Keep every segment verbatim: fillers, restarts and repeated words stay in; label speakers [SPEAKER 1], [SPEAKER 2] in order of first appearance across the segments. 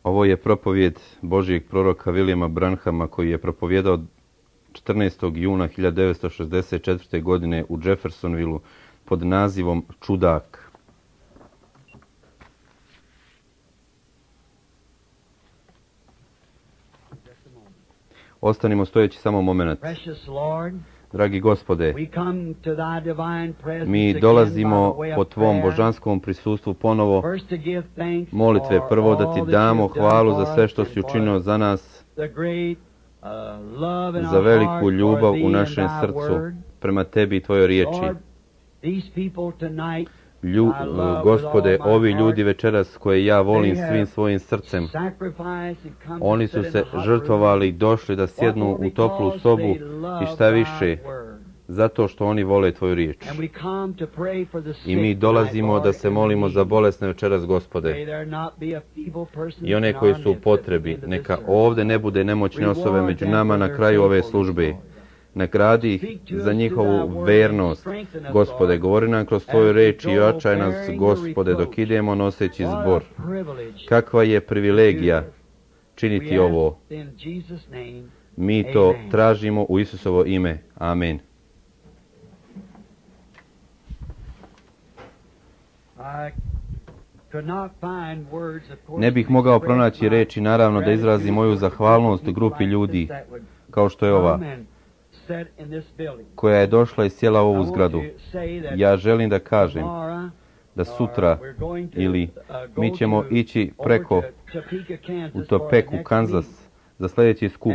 [SPEAKER 1] Ovo je propovjed Božijeg proroka Williama Branhama koji je propovijedao četrnaestog juna hiljadu devetsto šezdeset četvrte. godine u Jeffersonvilleu pod nazivom Čudak. Ostanimo stojeći samo moment. Dragi Gospode, mi dolazimo po Tvom božanskom prisustvu ponovo molitve prvo da Ti damo hvalu za sve što si učinio za nas, za veliku ljubav u našem srcu prema Tebi i Tvojoj riječi. Lju, Gospode, ovi ljudi večeras koje ja volim svim svojim srcem, oni su se žrtvovali i došli da sjednu u toplu sobu i šta više, zato što oni vole Tvoju riječ. I mi dolazimo da se molimo za bolesne večeras, Gospode, i one koji su u potrebi. Neka ovdje ne bude nemoćne osobe među nama na kraju ove službe. Nagradi ih za njihovu vernost, Gospode, govori nam kroz Tvoju reč i ojačaj nas, Gospode, dok idemo noseći zbor. Kakva je privilegija činiti ovo. Mi to tražimo u Isusovo ime. Amen. Ne bih mogao pronaći reči, naravno, da izrazim moju zahvalnost grupi ljudi, kao što je ova, koja je došla i sjela u ovu zgradu. Ja želim da kažem da sutra ili mi ćemo ići preko u Topeku, Kansas, za sljedeći skup.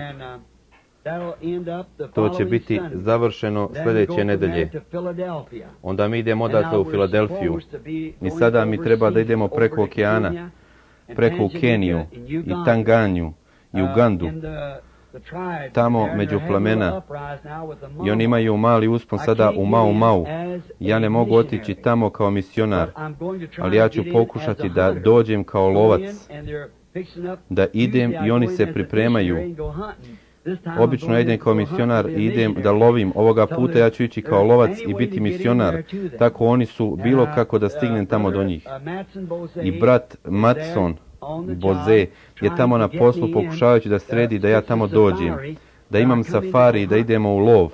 [SPEAKER 1] To će biti završeno sljedeće nedelje. Onda mi idemo odatle u Filadelfiju. I sada mi treba da idemo preko okeana, preko u Keniju i Tanganju i Ugandu, tamo među plamena, i oni imaju mali uspon sada u Mau Mau. Ja ne mogu otići tamo kao misionar, ali ja ću pokušati da dođem kao lovac, da idem i oni se pripremaju. Obično ja idem kao misionar i idem da lovim. Ovoga puta ja ću ići kao lovac i biti misionar. Tako oni su bilo kako da stignem tamo do njih. I brat Matson Boze je tamo na poslu pokušavajući da sredi da ja tamo dođem, da imam safari i da idemo u lov.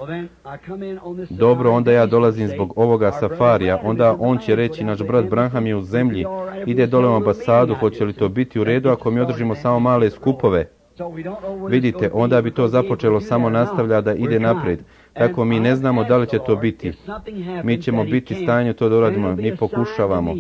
[SPEAKER 1] Dobro, onda ja dolazim zbog ovoga safarija. Onda on će reći, naš brat Branham je u zemlji, ide dole u ambasadu, hoće li to biti u redu ako mi održimo samo male skupove? Vidite, onda bi to započelo samo nastavlja da ide naprijed. Tako mi ne znamo da li će to biti. Mi ćemo biti u stanju to da uradimo, mi pokušavamo.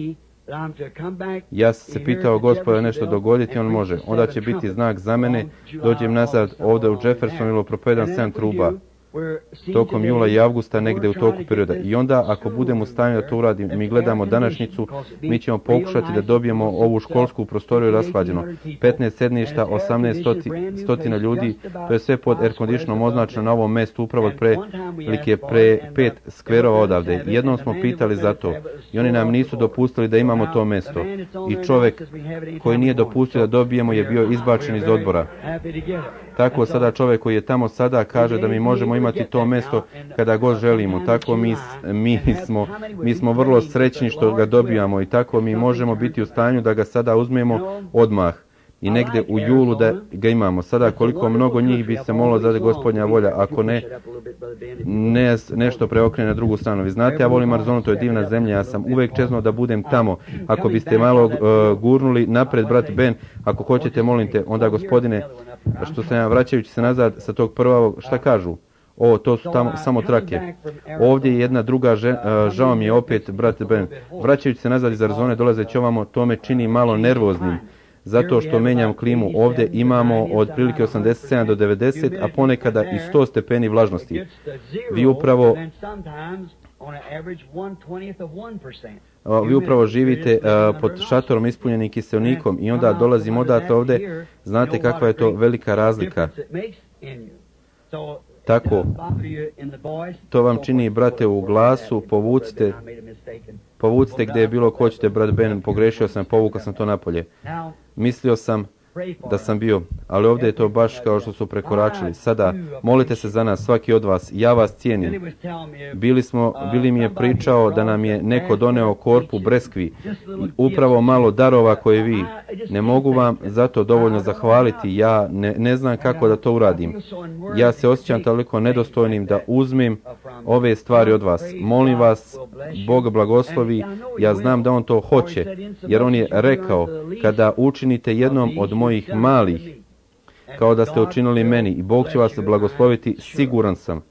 [SPEAKER 1] Ja sam se pitao, Gospode, nešto dogoditi, on može. Onda će biti znak za mene, dođem nazad ovdje u Jeffersonvilleu, propovedam sedam truba. Tokom jula i avgusta, negdje u toku perioda. I onda, ako budemo u stanju da to uradim, mi gledamo današnjicu, mi ćemo pokušati da dobijemo ovu školsku prostoriju rashlađeno. petnaest sedništa, osamnaest stotina ljudi, to je sve pod air conditionom označeno na ovom mjestu, upravo od prilike pre pet skverova odavde. Jednom smo pitali za to i oni nam nisu dopustili da imamo to mjesto. I čovjek koji nije dopustio da dobijemo je bio izbačen iz odbora. Tako sada čovjek koji je tamo sada kaže da mi možemo imati to mjesto kada god želimo. Tako mi, mi, smo, mi smo vrlo srećni što ga dobijamo i tako mi možemo biti u stanju da ga sada uzmemo odmah i negdje u julu da ga imamo. Sada koliko mnogo njih bi se molilo da je Gospodnja volja, ako ne, ne nešto preokrene na drugu stranu. Vi znate, ja volim Arizonu, to je divna zemlja, ja sam uvijek čeznuo da budem tamo. Ako biste malo uh, gurnuli napred, brat Ben, ako hoćete, molim te, onda Gospodine, što sam ja vraćajući se nazad sa tog prvog, šta kažu? O, to su tamo samo trake. Ovdje je jedna druga, žen, uh, žao mi je opet, brat Ben, vraćajući se nazad iz Arizone, dolazeći ovamo, to me čini malo nervoznim. Zato što menjam klimu. Ovdje imamo od prilike osamdeset sedam do devedeset, a ponekada i sto stepeni vlažnosti. Vi upravo vi upravo živite uh, pod šatorom ispunjenim kiselnikom i onda dolazim odatle ovdje. Znate kakva je to velika razlika. Tako, to vam čini, brate, u glasu, povucite, povucite gdje je bilo ko ćete, brat Ben, pogrešio sam, povukao sam to napolje. Mislio sam da sam bio, ali ovdje je to baš kao što su prekoračili. Sada, molite se za nas, svaki od vas, ja vas cijenim. Bili smo, bili mi je pričao da nam je neko doneo korpu breskvi i upravo malo darova koje vi. Ne mogu vam zato dovoljno zahvaliti, ja ne, ne znam kako da to uradim. Ja se osjećam toliko nedostojnim da uzmem ove stvari od vas. Molim vas, Bog blagoslovi, ja znam da On to hoće, jer On je rekao, kada učinite jednom od mojih malih, kao da ste učinili meni, i Bog će vas blagosloviti, siguran sam.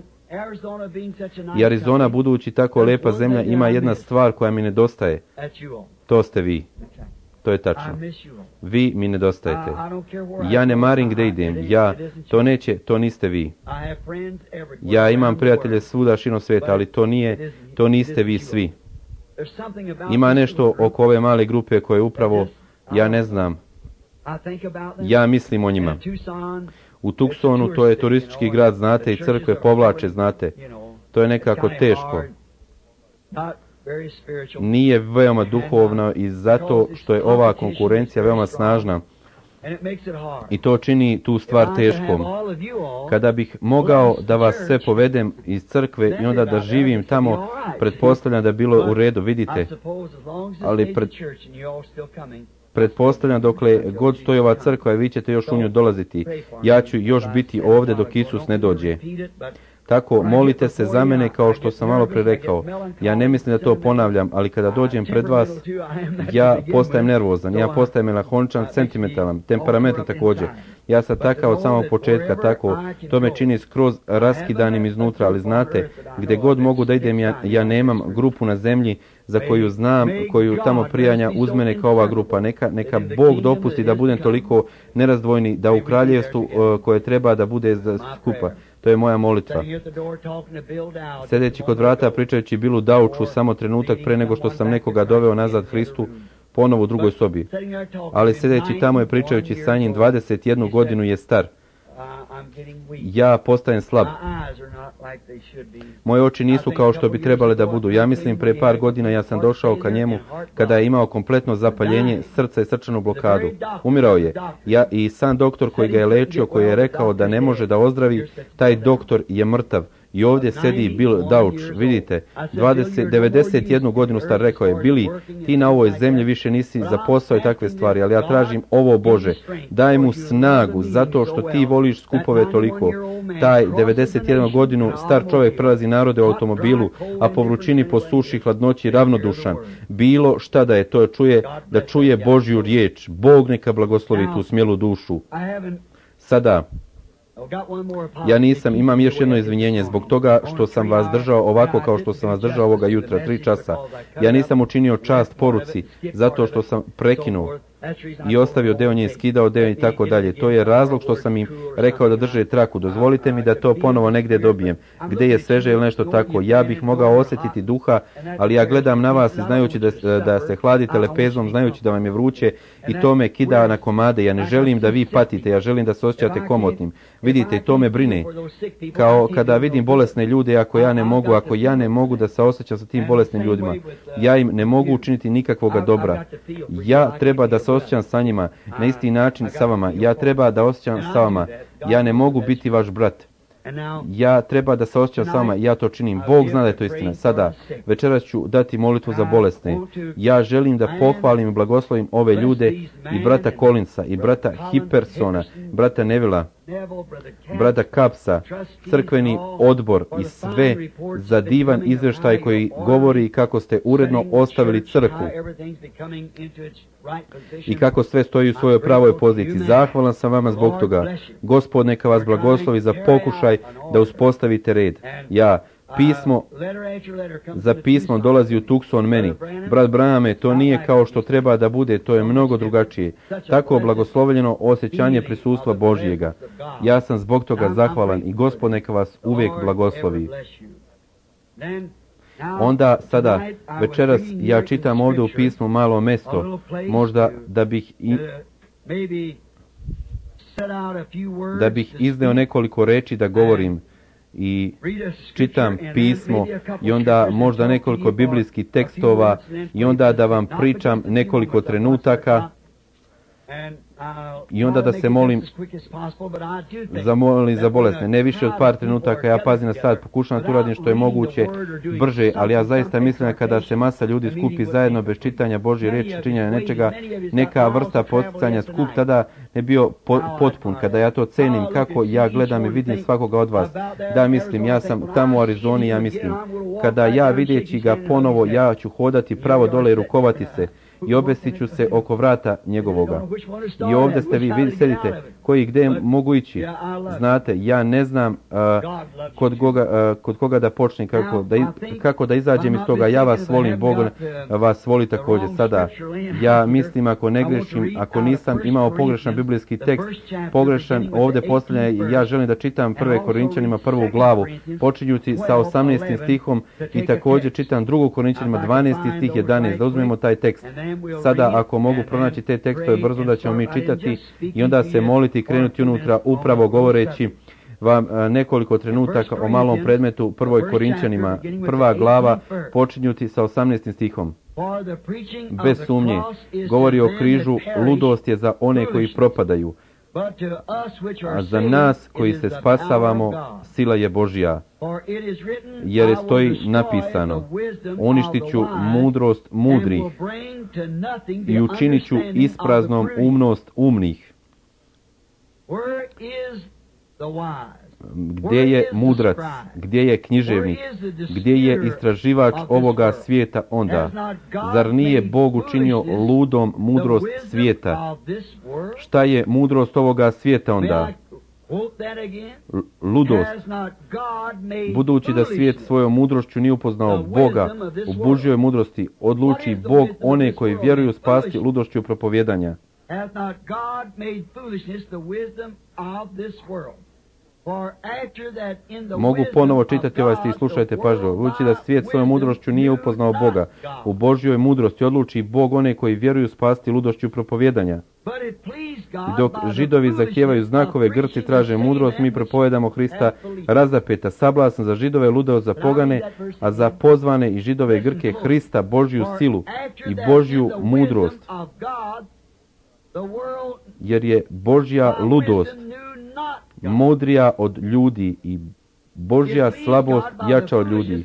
[SPEAKER 1] I Arizona, budući tako lepa zemlja, ima jedna stvar koja mi nedostaje. To ste vi. To je tačno. Vi mi nedostajete. Ja ne marim gdje idem. Ja, to neće, to niste vi. Ja imam prijatelje svuda širom svijeta, ali to nije, to niste vi svi. Ima nešto oko ove male grupe koje upravo, ja ne znam, ja mislim o njima. U Tucsonu, to je turistički grad, znate, i crkve povlače, znate. To je nekako teško. Nije veoma duhovno i zato što je ova konkurencija veoma snažna. I to čini tu stvar teškom. Kada bih mogao da vas sve povedem iz crkve i onda da živim tamo, pretpostavljam da bi bilo u redu, vidite. Ali pred, pretpostavljam dokle god stoji ova crkva i vi ćete još u nju dolaziti. Ja ću još biti ovdje dok Isus ne dođe. Tako, molite se za mene kao što sam malo pre rekao. Ja ne mislim da to ponavljam, ali kada dođem pred vas, ja postajem nervozan, ja postajem melanholičan, sentimentalan, temperamentan također. Ja sam takav od samog početka, tako, to me čini skroz raskidanim iznutra, ali znate, gdje god mogu da idem, ja, ja nemam grupu na zemlji za koju znam, koju tamo prijanja uz mene kao ova grupa. Neka, neka Bog dopusti da budem toliko nerazdvojni, da u kraljevstvu uh, koje treba da bude skupa. To je moja molitva. Sedeći kod vrata pričajući Billu Dauchu samo trenutak pre nego što sam nekoga doveo nazad Hristu, ponovo u drugoj sobi. Ali sedeći tamo je pričajući sa njim, dvadeset jednu godinu je star. Ja postajem slab. Moje oči nisu kao što bi trebale da budu. Ja mislim pre par godina ja sam došao ka njemu kada je imao kompletno zapaljenje srca i srčanu blokadu. Umirao je. Ja i sam doktor koji ga je lečio, koji je rekao da ne može da ozdravi, taj doktor je mrtav. I ovdje sedi Bill Dauch, vidite, dvadeset, devedeset jednu godinu star, rekao je, Billy, ti na ovoj zemlji više nisi za posao i takve stvari, ali ja tražim ovo, Bože, daj mu snagu, zato što ti voliš skupove toliko. Taj devedeset jednu godinu star čovjek prelazi narode u automobilu, a po vrućini, po suši, hladnoći, ravnodušan. Bilo šta da je, to čuje, da čuje Božju riječ. Bog neka blagoslovi tu smjelu dušu. Sada, ja nisam, imam još jedno izvinjenje zbog toga što sam vas držao ovako kao što sam vas držao ovoga jutra, tri časa. Ja nisam učinio čast poruci zato što sam prekinuo i ostavio deo nje, skidao deo i tako dalje. To je razlog što sam im rekao da drže traku. Dozvolite mi da to ponovo negdje dobijem. Gdje je sveže ili nešto tako. Ja bih mogao osjetiti duha, ali ja gledam na vas i znajući da, da se hladite lepezom, znajući da vam je vruće i to me kida na komade. Ja ne želim da vi patite, ja želim da se osjećate komotnim. Vidite, to me brine. Kao kada vidim bolesne ljude, ako ja ne mogu, ako ja ne mogu da se osjećam sa tim bolesnim ljudima, ja im ne mogu učiniti nikakvoga dobra. Ja treba da se osjećam sa njima na isti način sa vama. Ja treba da osjećam sa vama. Ja ne mogu biti vaš brat. Ja treba da se osjećam s vama, ja to činim. Bog zna da je to istina. Sada, večeras ću dati molitvu za bolesne. Ja želim da pohvalim i blagoslovim ove ljude i brata Collinsa, i brata Hippersona, brata Nevila, brata Kapsa, crkveni odbor i sve za divan izvještaj koji govori kako ste uredno ostavili crkvu i kako sve stoji u svojoj pravoj poziciji. Zahvalan sam vama zbog toga. Gospod neka vas blagoslovi za pokušaj da uspostavite red. Ja, pismo za pismo dolazi u Tucson meni. Brat Branhame, to nije kao što treba da bude, to je mnogo drugačije. Tako blagoslovljeno osjećanje prisustva Božjega. Ja sam zbog toga zahvalan i Gospod neka vas uvijek blagoslovi. Onda, sada, večeras, ja čitam ovdje u pismu malo mesto, možda da bih i, da bih izneo nekoliko reči da govorim i čitam pismo i onda možda nekoliko biblijskih tekstova i onda da vam pričam nekoliko trenutaka I onda da se molim zamolim za bolesne. Ne više od par trenutaka, ja pazim na sad, pokušam da uradim što je moguće brže, ali ja zaista mislim da kada se masa ljudi skupi zajedno bez čitanja Božje riječi, činjenja nečega, neka vrsta poticanja skup tada ne bio po, potpun. Kada ja to cenim, kako ja gledam i vidim svakoga od vas. Da, mislim, ja sam tamo u Arizoni, ja mislim. Kada ja vidjeći ga ponovo, ja ću hodati pravo dole i rukovati se. I obesit ću se oko vrata njegovoga. I ovdje ste vi, vi sedite, koji gdje mogu ići. Znate, ja ne znam uh, kod, koga, uh, kod koga da počne, kako da, kako da izađem iz toga. Ja vas volim, Bog vas voli također. Sada, ja mislim, ako ne grešim, ako nisam imao pogrešan biblijski tekst, pogrešan ovdje postavljanje, ja želim da čitam prve Korinčanima prvu glavu, počinjući sa osamnaestim stihom i također čitam drugu Korinčanima dvanaesti stih jedanaest, da uzmemo taj tekst. Sada, ako mogu pronaći te tekstove brzo, da ćemo mi čitati i onda se moliti i krenuti unutra, upravo govoreći vam nekoliko trenutaka o malom predmetu prvoj Korinčanima, prva glava, počinjuti sa osamnaestim stihom. Bez sumnje, govori o križu, ludost je za one koji propadaju, a za nas koji se spasavamo, sila je Božja. Jer je stoji napisano, uništit ću mudrost mudrih i učinit ću ispraznom umnost umnih. Gdje je mudrac, gdje je književnik, gdje je istraživač ovoga svijeta onda? Zar nije Bog učinio ludom mudrost svijeta? Šta je mudrost ovoga svijeta onda? Ludost. Budući da svijet svojom mudrošću nije upoznao Boga, u Božjoj mudrosti odluči Bog one koji vjeruju spasti ludošću propovjedanja. Mogu ponovo čitati ovaj stih, slušajte pažljivo. Budući da svijet svojom mudrošću nije upoznao Boga, u Božjoj mudrosti odluči Bog one koji vjeruju spasti ludošću propovjedanja. I dok Židovi zahtijevaju znakove, Grci traže mudrost, mi propovedamo Hrista razapeta, sablasan za Židove, ludeo za pogane, a za pozvane i Židove i Grke Hrista, Božju silu i Božju mudrost. Jer je Božja ludost mudrija od ljudi i Božja slabost jača od ljudi.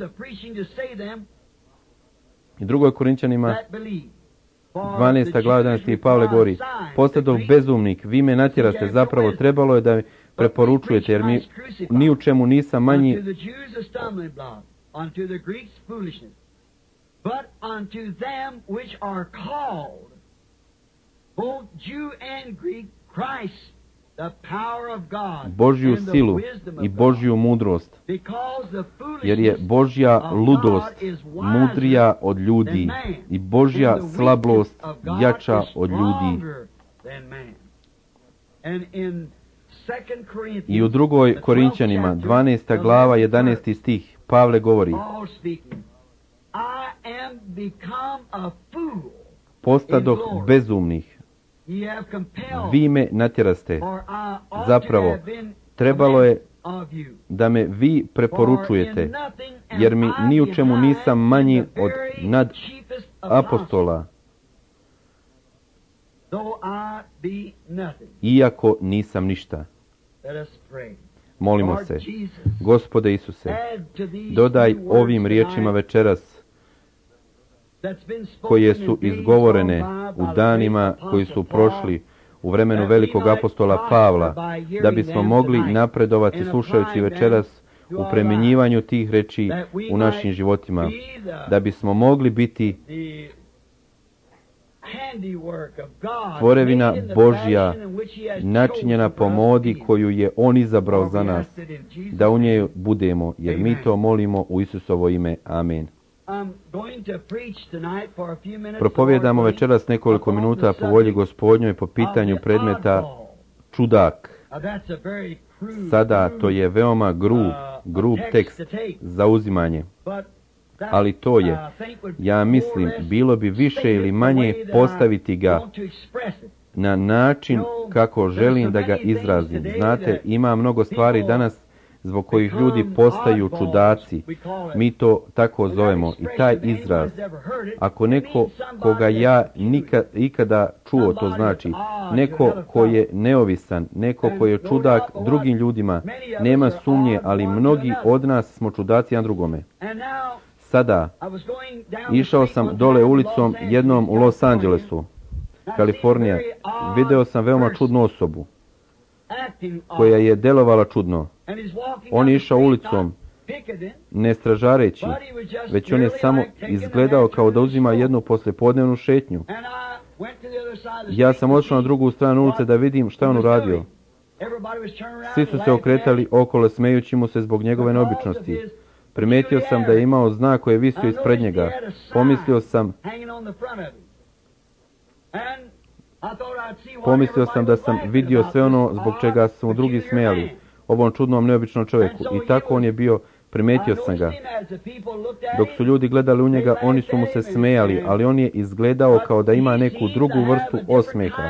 [SPEAKER 1] I drugoj Korinčanima dvanaesta glava jedanaesti Pavle govori, postadov bezumnik, vi me natjeraste, zapravo trebalo je da mi preporučujete, jer mi ni u čemu nisam manji Božju silu i Božju mudrost, jer je Božja ludost mudrija od ljudi i Božja slabost jača od ljudi. I u drugoj Korinčanima, dvanaesta glava, jedanaesti stih, Pavle govori, postadoh bezumnih, vi me natjeraste, zapravo trebalo je da me vi preporučujete, jer mi ni u čemu nisam manji od nad apostola, iako nisam ništa. Molimo se, Gospode Isuse, dodaj ovim riječima večeras koje su izgovorene u danima koji su prošli u vremenu velikog apostola Pavla, da bismo mogli napredovati slušajući večeras u primjenjivanju tih reči u našim životima, da bismo mogli biti tvorevina Božja načinjena po modi koju je On izabrao za nas, da u njej budemo, jer mi to molimo u Isusovo ime. Amen. Propovijedamo večeras nekoliko minuta po volji Gospodnjoj po pitanju predmeta čudak. Sada to je veoma grub, grub tekst za uzimanje. Ali to je, ja mislim, bilo bi više ili manje postaviti ga na način kako želim da ga izrazim. Znate, ima mnogo stvari danas zbog kojih ljudi postaju čudaci. Mi to tako zovemo. I taj izraz, ako neko koga ja nikad, ikada čuo, to znači neko ko je neovisan, neko ko je čudak drugim ljudima, nema sumnje, ali mnogi od nas smo čudaci jedan drugome. Sada, išao sam dole ulicom jednom u Los Angelesu, Kalifornija. Video sam veoma čudnu osobu koja je delovala čudno. On je išao ulicom ne stražareći, već on je samo izgledao kao da uzima jednu poslijepodnevnu šetnju. Ja sam otišao na drugu stranu ulice da vidim šta je on uradio. Svi su se okretali okolo smejući mu se zbog njegove neobičnosti. Primetio sam da je imao znak koji je visio ispred njega. Pomislio sam Pomislio sam da sam vidio sve ono zbog čega su mu drugi smijali, ovom čudnom neobičnom čovjeku. I tako on je bio, primetio sam ga. Dok su ljudi gledali u njega, oni su mu se smijali, ali on je izgledao kao da ima neku drugu vrstu osmijeha.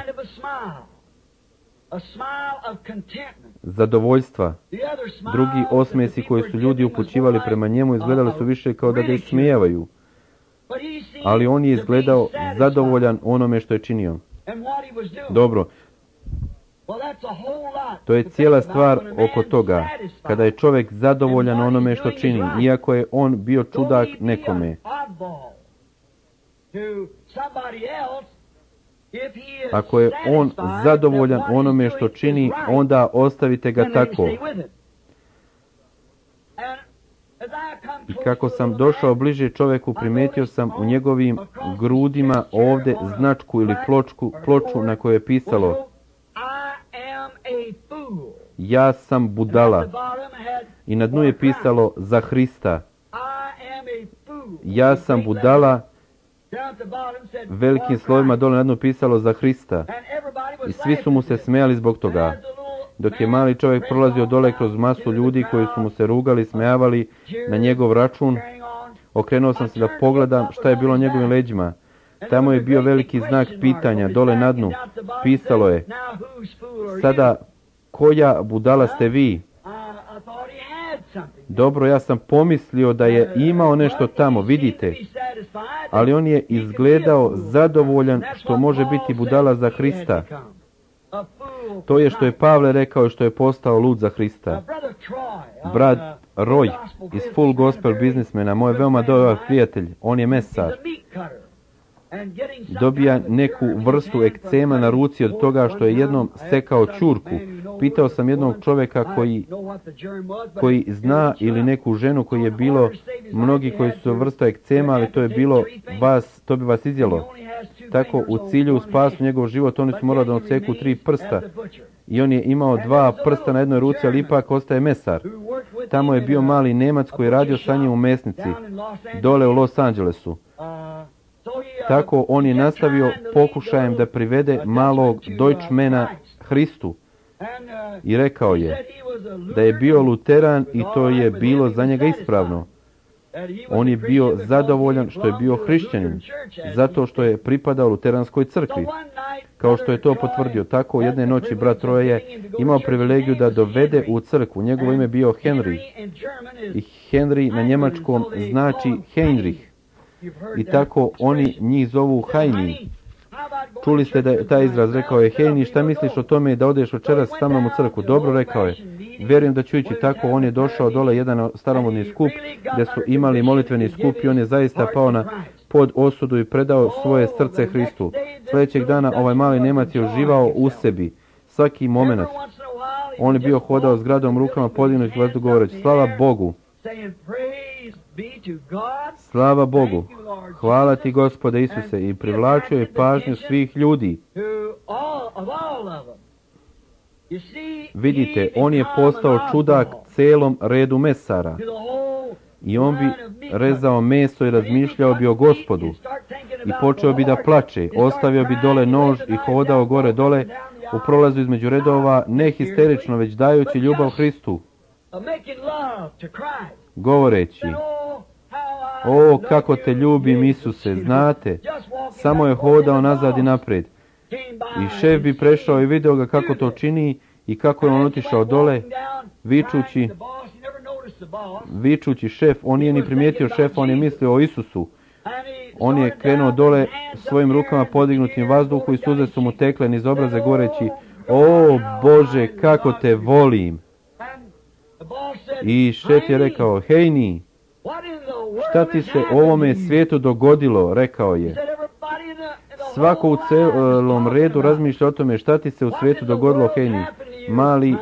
[SPEAKER 1] Zadovoljstva. Drugi osmijesi koji su ljudi upućivali prema njemu izgledali su više kao da ga ismijevaju. Ali on je izgledao zadovoljan onome što je činio. Dobro, to je cijela stvar oko toga, kada je čovjek zadovoljan onome što čini, iako je on bio čudak nekome. Ako je on zadovoljan onome što čini, onda ostavite ga tako. I kako sam došao bliže čovjeku, primetio sam u njegovim grudima ovdje značku ili pločku, ploču na kojoj je pisalo ja sam budala. I na dnu je pisalo za Hrista. Ja sam budala. Velikim slovima dole na dnu pisalo za Hrista. I svi su mu se smijali zbog toga. Dok je mali čovjek prolazio dole kroz masu ljudi koji su mu se rugali, smijavali na njegov račun, okrenuo sam se da pogledam šta je bilo na njegovim leđima. Tamo je bio veliki znak pitanja, dole na dnu. Pisalo je, sada, koja budala ste vi? Dobro, ja sam pomislio da je imao nešto tamo, vidite. Ali on je izgledao zadovoljan što može biti budala za Hrista. To je što je Pavle rekao i što je postao lud za Hrista. Brat Roy iz Full Gospel Biznismena, moj veoma dobar prijatelj, on je mesar. Dobija neku vrstu ekcema na ruci od toga što je jednom sekao ćurku. Pitao sam jednog čovjeka koji, koji zna ili neku ženu koji je bilo, mnogi koji su vrsta ekcema, ali to je bilo vas, to bi vas izjelo. Tako u cilju spasu njegov život oni su morali da odseku tri prsta. I on je imao dva prsta na jednoj ruci, ali ipak ostaje mesar. Tamo je bio mali Nemac koji je radio sa njim u mesnici, dole u Los Angelesu. Tako on je nastavio pokušajem da privede malog Deutschmana Hristu. I rekao je da je bio luteran i to je bilo za njega ispravno. On je bio zadovoljan što je bio hrišćanin, zato što je pripadao luteranskoj crkvi. Kao što je to potvrdio, tako jedne noći brat Roy je imao privilegiju da dovede u crkvu. Njegovo ime bio Henry. I Henry na njemačkom znači Heinrich. I tako oni njih zovu Hajni. Čuli ste da je taj izraz, rekao je Hejni, šta misliš o tome da odeš večeras sa mnom u crkvu? Dobro, rekao je. Vjerujem da ću ići tako. On je došao dole jedan staromodni skup gdje su imali molitveni skup i on je zaista pao na pod osudu i predao svoje srce Hristu. Sljedećeg dana ovaj mali Nemac je uživao u sebi svaki moment. On je bio hodao s gradom rukama podignutih vazduh govoreći slava Bogu. Slava Bogu. Hvala ti Gospode Isuse, i privlačio je pažnju svih ljudi. Vidite, on je postao čudak celom redu mesara. I on bi rezao meso i razmišljao bi o Gospodu. I počeo bi da plače, ostavio bi dole nož i hodao gore dole u prolazu između redova, ne histerično, već dajući ljubav Hristu. Govoreći, o, kako te ljubim Isuse, znate, samo je hodao nazad i naprijed. I šef bi prešao i video ga kako to čini i kako je on otišao dole, vičući, vičući šef, on nije ni primijetio šefa, on je mislio o Isusu. On je krenuo dole svojim rukama podignutim vazduhu i suze su mu tekle niz obraze goreći, o Bože, kako te volim. I šef je rekao, Hejni, šta ti se u ovome svijetu dogodilo, rekao je. Svako u celom redu razmišlja o tome šta ti se u svijetu dogodilo, Hejni. Mali,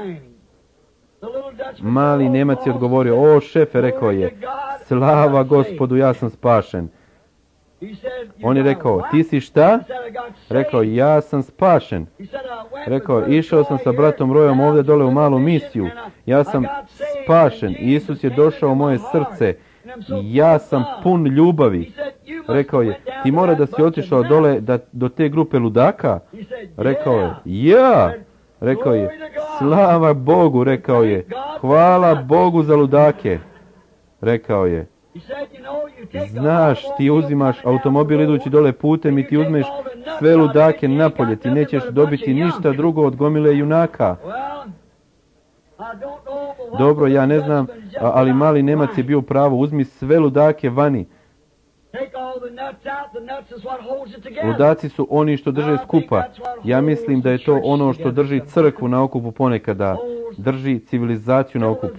[SPEAKER 1] mali Nemac je odgovorio, o šefe, rekao je, slava Gospodu, ja sam spašen. On je rekao, ti si šta? Rekao, ja sam spašen. Rekao, išao sam sa bratom Rojom ovdje dole u malu misiju. Ja sam spašen. Isus je došao u moje srce. Ja sam pun ljubavi. Rekao je, ti mora da si otišao dole da, do te grupe ludaka? Rekao je, ja. Rekao je, slava Bogu, rekao je, hvala Bogu za ludake. Rekao je, znaš, ti uzimaš automobil idući dole putem i ti uzmeš sve ludake napolje, ti nećeš dobiti ništa drugo od gomile junaka. Dobro, ja ne znam, ali mali Nemac je bio pravo, uzmi sve ludake vani. Ludaci su oni što drže skupa. Ja mislim da je to ono što drži crkvu na okupu ponekada, drži civilizaciju na okupu.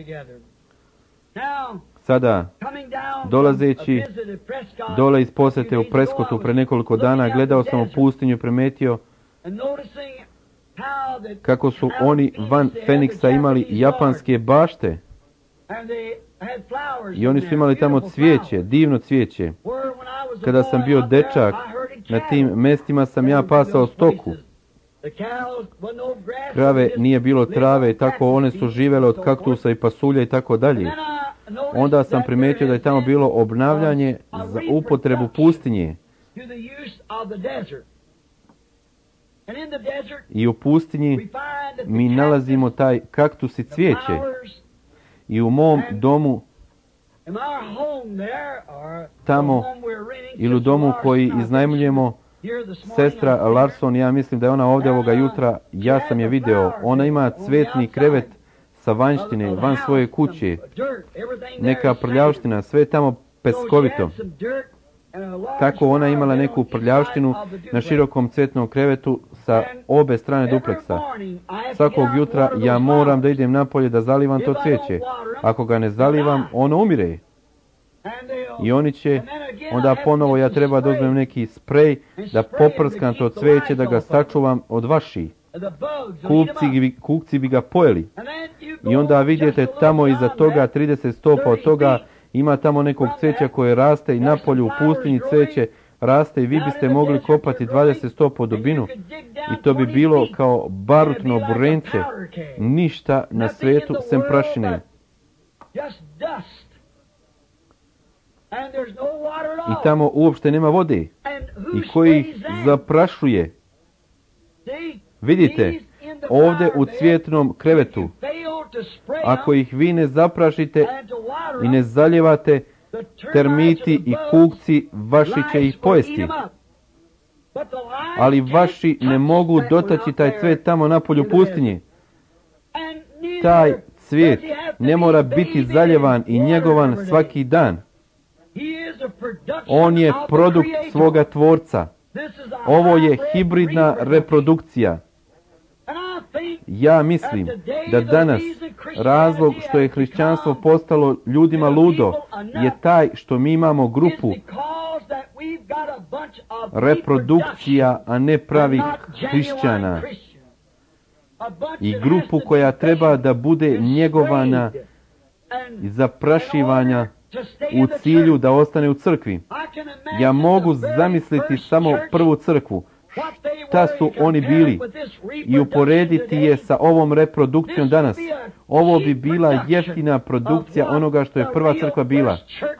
[SPEAKER 1] Sada, dolazeći dole iz posjete u Prescottu pre nekoliko dana, gledao sam u pustinju i primetio kako su oni van Feniksa imali japanske bašte i oni su imali tamo cvijeće, divno cvijeće. Kada sam bio dečak, na tim mestima sam ja pasao stoku. Krave nije bilo trave i tako one su živele od kaktusa i pasulja i tako dalje. Onda sam primijetio da je tamo bilo obnavljanje za upotrebu pustinje. I u pustinji mi nalazimo taj kaktus i cvijeće. I u mom domu, tamo ili u domu koji iznajmljujemo, sestra Larson, ja mislim da je ona ovdje ovoga jutra, ja sam je video, ona ima cvetni krevet sa vanjštine, van svoje kuće, neka prljavština, sve tamo peskovito. Tako ona imala neku prljavštinu na širokom cvetnom krevetu sa obe strane dupleksa. Svakog jutra ja moram da idem napolje da zalivam to cvijeće. Ako ga ne zalivam, ono umire. I oni će, onda ponovo ja treba da uzmem neki sprej, da poprskam to cvijeće, da ga sačuvam od vaši. Kukci, kukci bi ga pojeli. I onda vidite tamo iza toga, trideset stopa od toga, ima tamo nekog cveća koje raste i napolju u pustinji cveće raste i vi biste mogli kopati dvadeset stopa u dubinu i to bi bilo kao barutno burence, ništa na svetu sem prašine. I tamo uopšte nema vode. I koji ih zaprašuje. Vidite, ovdje u cvjetnom krevetu, ako ih vi ne zaprašite i ne zaljevate, termiti i kukci vaši će ih pojesti. Ali vaši ne mogu dotaći taj cvet tamo napolju pustinje. Taj cvijet ne mora biti zaljevan i njegovan svaki dan. On je produkt svoga tvorca. Ovo je hibridna reprodukcija. Ja mislim da danas razlog što je hrišćanstvo postalo ljudima ludo je taj što mi imamo grupu reprodukcija, a ne pravih hrišćana. I grupu koja treba da bude njegovana i zaprašivanja u cilju da ostane u crkvi. Ja mogu zamisliti samo prvu crkvu. Šta su oni bili i uporediti je sa ovom reprodukcijom danas. Ovo bi bila jeftina produkcija onoga što je prva crkva bila.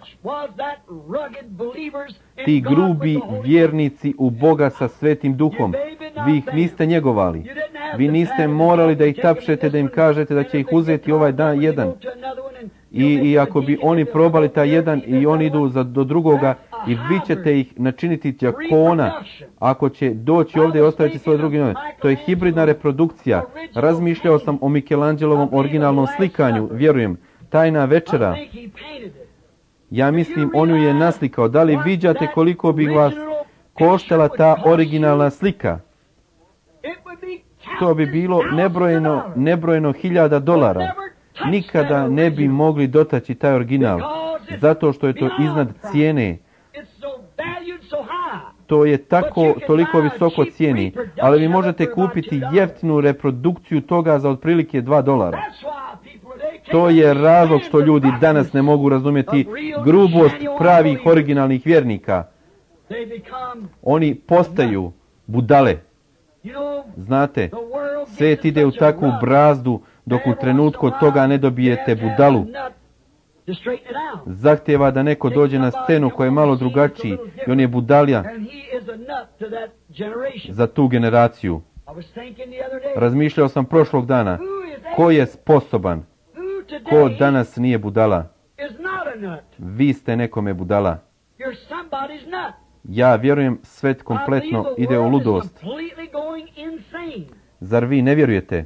[SPEAKER 1] Ti grubi vjernici u Boga sa svetim duhom. Vi ih niste njegovali. Vi niste morali da ih tapšete, da im kažete da će ih uzeti ovaj dan jedan. I, i ako bi oni probali taj jedan i oni idu za, do drugoga i vi ćete ih načiniti đakona ako će doći ovdje i ostaviti svoje druge nove. To je hibridna reprodukcija. Razmišljao sam o Michelangelovom originalnom slikanju, vjerujem. Tajna večera, ja mislim on ju je naslikao. Da li viđate koliko bi vas koštala ta originalna slika? To bi bilo nebrojeno, nebrojeno hiljada dolara. Nikada ne bi mogli dotaći taj original, zato što je to iznad cijene. To je tako, toliko visoko cijeni, ali vi možete kupiti jeftinu reprodukciju toga za otprilike dva dolara. To je razlog što ljudi danas ne mogu razumjeti grubost pravih originalnih vjernika. Oni postaju budale. Znate, svijet ide u takvu brazdu dok u trenutku od toga ne dobijete budalu. Zahtjeva da neko dođe na scenu koji je malo drugačiji i on je budalja za tu generaciju. Razmišljao sam prošlog dana, ko je sposoban, ko danas nije budala? Vi ste nekome budala. Ja vjerujem, svet kompletno ide u ludost. Zar vi ne vjerujete?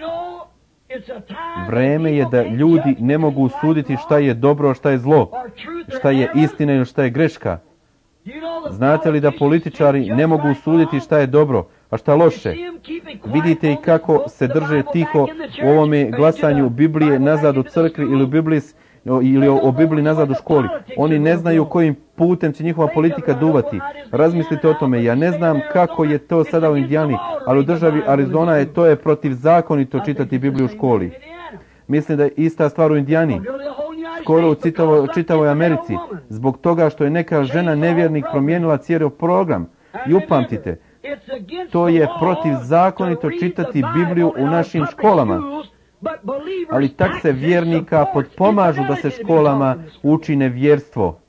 [SPEAKER 1] Vreme je da ljudi ne mogu suditi šta je dobro, šta je zlo, šta je istina i šta je greška. Znate li da političari ne mogu suditi šta je dobro, a šta loše? Vidite i kako se drže tiho u ovome glasanju Biblije nazad u crkvi ili u Bibliji, ili o, o Bibliji nazad u školi. Oni ne znaju kojim putem će njihova politika duvati. Razmislite o tome. Ja ne znam kako je to sada u Indijani, ali u državi Arizona je to je protivzakonito čitati Bibliju u školi. Mislim da je ista stvar u Indijani. Skoro u čitavoj, čitavoj Americi. Zbog toga što je neka žena nevjernik promijenila cijeli program. I upamtite, to je protivzakonito čitati Bibliju u našim školama. Ali tak se vjernika potpomažu da se školama uči nevjerstvo.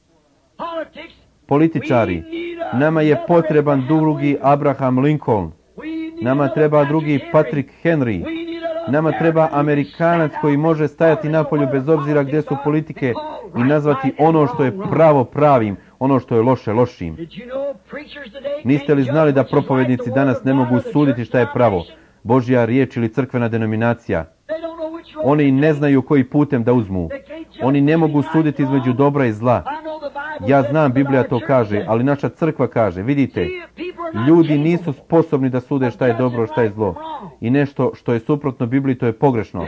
[SPEAKER 1] Političari, nama je potreban drugi Abraham Lincoln. Nama treba drugi Patrick Henry. Nama treba Amerikanac koji može stajati napolju bez obzira gdje su politike i nazvati ono što je pravo pravim, ono što je loše lošim. Niste li znali da propovednici danas ne mogu suditi šta je pravo? Božja riječ ili crkvena denominacija. Oni ne znaju koji putem da uzmu. Oni ne mogu suditi između dobra i zla. Ja znam, Biblija to kaže, ali naša crkva kaže, vidite, ljudi nisu sposobni da sude šta je dobro, šta je zlo. I nešto što je suprotno Bibliji, to je pogrešno.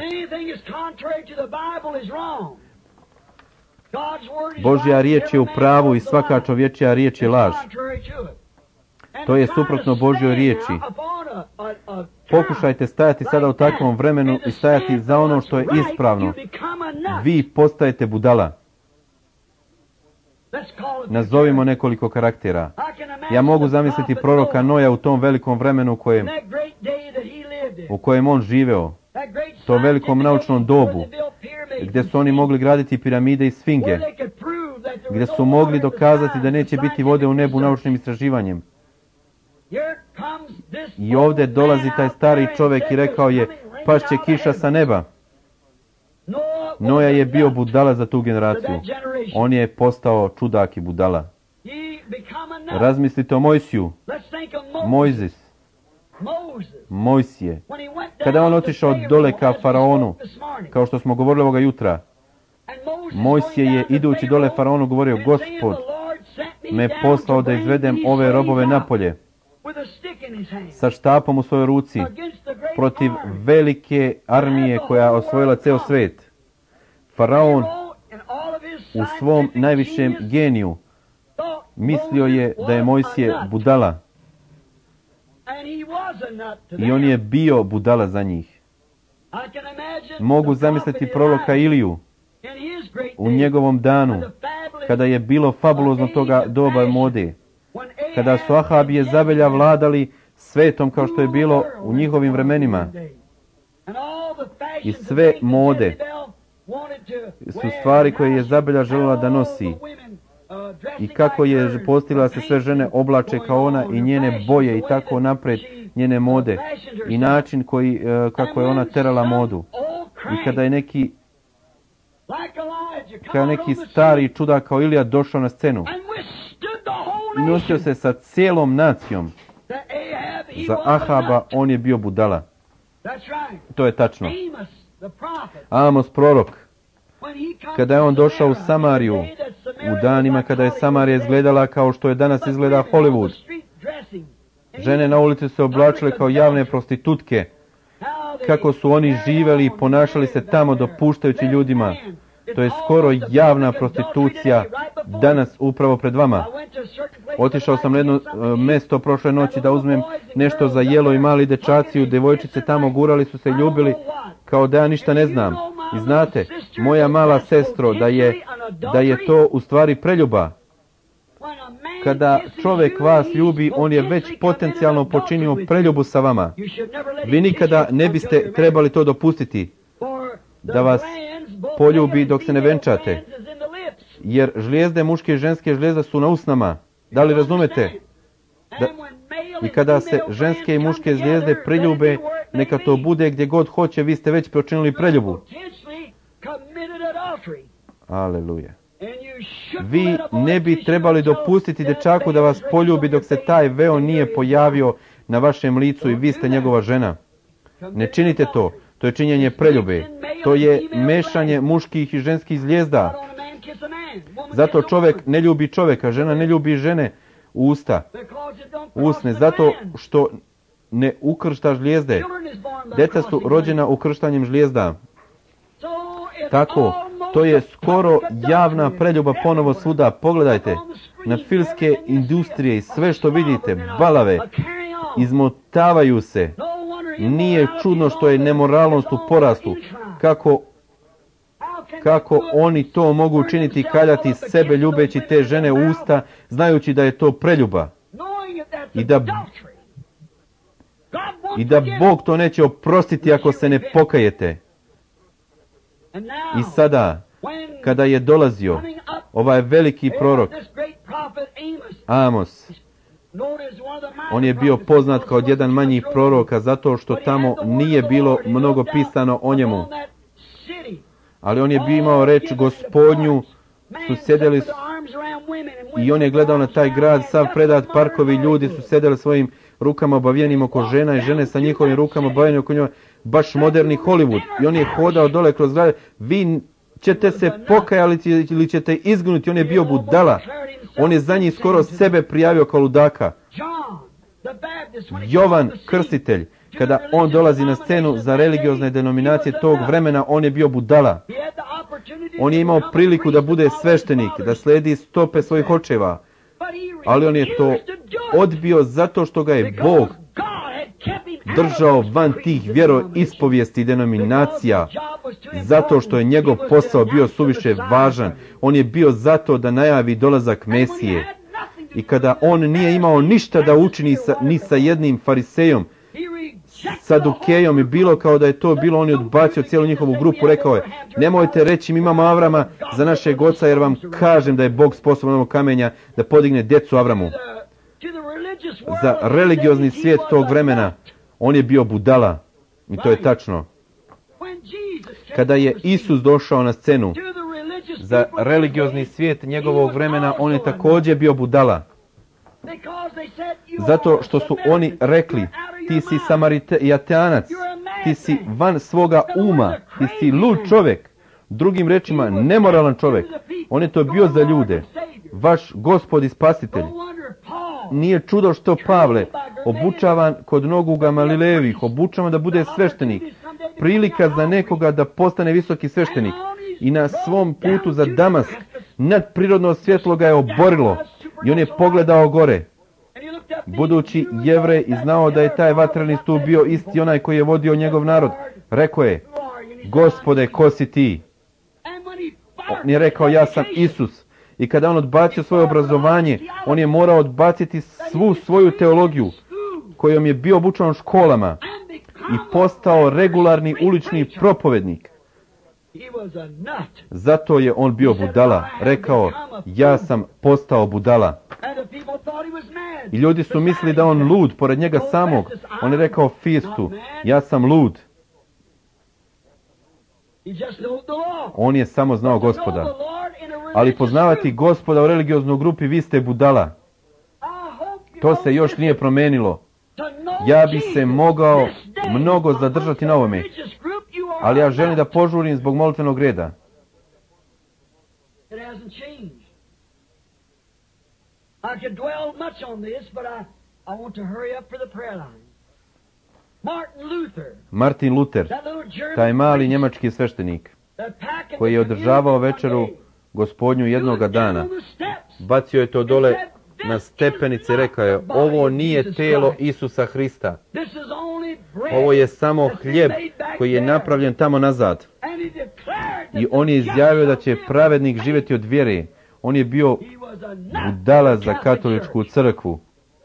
[SPEAKER 1] Božja riječ je u pravu i svaka čovječja riječ je laž. To je suprotno Božjoj riječi. Pokušajte stajati sada u takvom vremenu i stajati za ono što je ispravno. Vi postajete budala. Nazovimo nekoliko karaktera. Ja mogu zamisliti proroka Noja u tom velikom vremenu u kojem, u kojem on živeo. tom velikom naučnom dobu, gdje su oni mogli graditi piramide i sfinge, gdje su mogli dokazati da neće biti vode u nebu naučnim istraživanjem. I ovdje dolazi taj stari čovjek i rekao je, pašće kiša sa neba. Noja je bio budala za tu generaciju. On je postao čudak i budala. Razmislite o Mojsiju. Mojzis. Mojsije. Kada on otišao dole ka faraonu, kao što smo govorili ovoga jutra, Mojsije je idući dole faraonu govorio, Gospod me poslao da izvedem ove robove napolje sa štapom u svojoj ruci protiv velike armije koja je osvojila ceo svet. Faraon u svom najvišem geniju mislio je da je Mojsije budala. I on je bio budala za njih. Mogu zamisliti proroka Iliju u njegovom danu, kada je bilo fabulozno toga doba mode, kada su Ahabije Zabelja vladali svetom kao što je bilo u njihovim vremenima. I sve mode su stvari koje je Zabelja željela da nosi. I kako je postila se sve žene oblače kao ona i njene boje i tako napred njene mode. I način koji, kako je ona terala modu. I kada je neki kada neki stari čudak kao Ilija došao na scenu i nosio se sa cijelom nacijom, za Ahaba on je bio budala. To je tačno. Amos prorok Kada je on došao u Samariju, u danima kada je Samarija izgledala kao što je danas izgleda Hollywood, žene na ulici se oblačile kao javne prostitutke, kako su oni živjeli i ponašali se tamo dopuštajući ljudima. To je skoro javna prostitucija danas upravo pred vama. Otišao sam na jedno uh, mjesto prošle noći da uzmem nešto za jelo i mali dečaci u devojčice tamo gurali su se i ljubili kao da ja ništa ne znam. I znate, moja mala sestro, da je, da je to u stvari preljuba. Kada čovjek vas ljubi, on je već potencijalno počinio preljubu sa vama. Vi nikada ne biste trebali to dopustiti, da vas poljubi dok se ne venčate. Jer žlijezde, muške i ženske žlijezde su na usnama. Da li razumete? Da, I kada se ženske i muške zvijezde priljube, neka to bude gdje god hoće, vi ste već počinili preljubu. Aleluja. Vi ne bi trebali dopustiti dečaku da vas poljubi dok se taj veo nije pojavio na vašem licu i vi ste njegova žena. Ne činite to. To je činjenje preljube. To je mešanje muških i ženskih zvijezda. Zato čovjek ne ljubi čovjeka, žena ne ljubi žene u usta, usne, zato što ne ukršta žlijezde. Djeca su rođena ukrštanjem žlijezda. Tako, to je skoro javna preljuba ponovo svuda. Pogledajte na filmske industrije i sve što vidite, balave, izmotavaju se. Nije čudno što je nemoralnost u porastu. Kako, kako oni to mogu učiniti, kaljati sebe ljubeći te žene u usta, znajući da je to preljuba. I da, I da Bog to neće oprostiti ako se ne pokajete. I sada, kada je dolazio ovaj veliki prorok Amos, on je bio poznat kao jedan manji proroka zato što tamo nije bilo mnogo pisano o njemu. Ali on je bio imao reč Gospodnju, su sjedeli su, i on je gledao na taj grad, sav predat, parkovi, ljudi su sjedeli svojim rukama obavijenim oko žena i žene sa njihovim rukama obavijenim oko njoj, baš moderni Hollywood. I on je hodao dole kroz grad, vi ćete se pokajati ili ćete izginuti, on je bio budala. On je za njih skoro sebe prijavio kao ludaka. Jovan Krstitelj, kada on dolazi na scenu za religiozne denominacije tog vremena, on je bio budala. On je imao priliku da bude sveštenik, da sledi stope svojih očeva, ali on je to odbio zato što ga je Bog držao van tih vjeroispovijesti i denominacija, zato što je njegov posao bio suviše važan. On je bio zato da najavi dolazak Mesije. I kada on nije imao ništa da učini sa, ni sa jednim farisejom, Sadukejom i bilo kao da je to bilo, on je odbacio cijelu njihovu grupu, rekao je, nemojte reći mi imamo Avrama za našeg oca, jer vam kažem da je Bog sposoban ovog kamenja da podigne djecu Avramu. Za religiozni svijet tog vremena on je bio budala. I to je tačno. Kada je Isus došao na scenu za religiozni svijet njegovog vremena, on je također bio budala. Zato što su oni rekli, ti si Samaritanac, ti si van svoga uma, ti si lud čovjek. Drugim rečima, nemoralan čovjek. On je to bio za ljude. Vaš Gospod i Spasitelj. Nije čudo što Pavle, obučavan kod nogu Gamalilejevih, obučavan da bude sveštenik. Prilika za nekoga da postane visoki sveštenik. I na svom putu za Damask, nadprirodno svjetlo ga je oborilo. I on je pogledao gore. Budući Jevrej i znao da je taj vatreni stup bio isti onaj koji je vodio njegov narod, rekao je, Gospode, ko si ti? On je rekao, ja sam Isus. I kada on odbacio svoje obrazovanje, on je morao odbaciti svu svoju teologiju, kojom je bio obučan školama, i postao regularni ulični propovednik. Zato je on bio budala. Rekao, ja sam postao budala. I ljudi su mislili da on lud, pored njega samog. On je rekao Fistu, ja sam lud. On je samo znao Gospoda. Ali poznavati Gospoda u religioznoj grupi, vi ste budala. To se još nije promenilo. Ja bi se mogao mnogo zadržati na ovome, ali ja želim da požurim zbog molitvenog reda.
[SPEAKER 2] I could dwell much on this, but I, I want to hurry up for the prayer line. Martin Luther,
[SPEAKER 1] Martin Luther,
[SPEAKER 2] that little German
[SPEAKER 1] taj mali
[SPEAKER 2] priest,
[SPEAKER 1] njemački sveštenik,
[SPEAKER 2] that packing
[SPEAKER 1] koji je
[SPEAKER 2] the
[SPEAKER 1] održavao
[SPEAKER 2] communion
[SPEAKER 1] večeru
[SPEAKER 2] one day,
[SPEAKER 1] Gospodnju jednoga
[SPEAKER 2] threw it down
[SPEAKER 1] dana,
[SPEAKER 2] on the steps.
[SPEAKER 1] bacio je to dole na stepenice i rekao je, ovo nije telo Isusa Hrista,
[SPEAKER 2] This is only bread
[SPEAKER 1] ovo je samo
[SPEAKER 2] that's
[SPEAKER 1] hljeb
[SPEAKER 2] made back
[SPEAKER 1] koji je
[SPEAKER 2] there.
[SPEAKER 1] napravljen tamo nazad.
[SPEAKER 2] And he declared that
[SPEAKER 1] I on je
[SPEAKER 2] the
[SPEAKER 1] izjavio da
[SPEAKER 2] just
[SPEAKER 1] će
[SPEAKER 2] shall live
[SPEAKER 1] pravednik
[SPEAKER 2] by
[SPEAKER 1] živjeti od vjere. On je bio
[SPEAKER 2] faith. He was a nut
[SPEAKER 1] budala
[SPEAKER 2] for the
[SPEAKER 1] za
[SPEAKER 2] Catholic
[SPEAKER 1] katoličku
[SPEAKER 2] Church.
[SPEAKER 1] crkvu.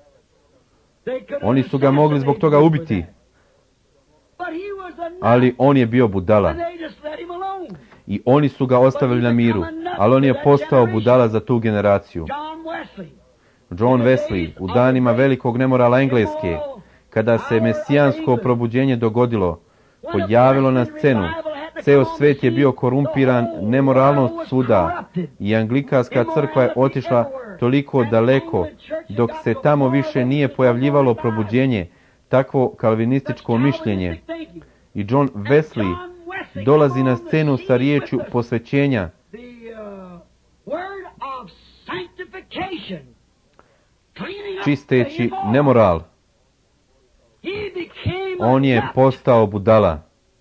[SPEAKER 2] They could
[SPEAKER 1] Oni su ga mogli zbog toga
[SPEAKER 2] assassinate him
[SPEAKER 1] ubiti,
[SPEAKER 2] for that. But he was a nut,
[SPEAKER 1] ali on je bio budala.
[SPEAKER 2] and they just let him alone.
[SPEAKER 1] I oni su ga ostavili na miru, ali on je postao budala za tu generaciju.
[SPEAKER 2] John Wesley,
[SPEAKER 1] John Wesley, u danima velikog nemorala Engleske, kada se mesijansko probuđenje dogodilo, pojavilo na scenu, ceo svet je bio korumpiran, nemoralnost svuda i anglikanska crkva je otišla toliko daleko, dok se tamo više nije pojavljivalo probuđenje, takvo kalvinističko mišljenje. I John Wesley dolazi na scenu sa riječju posvećenja,
[SPEAKER 2] the uh, word of sanctification, cleaning up
[SPEAKER 1] čisteći
[SPEAKER 2] the immoral.
[SPEAKER 1] nemoral.
[SPEAKER 2] He became
[SPEAKER 1] On
[SPEAKER 2] a
[SPEAKER 1] je
[SPEAKER 2] nut.
[SPEAKER 1] postao budala.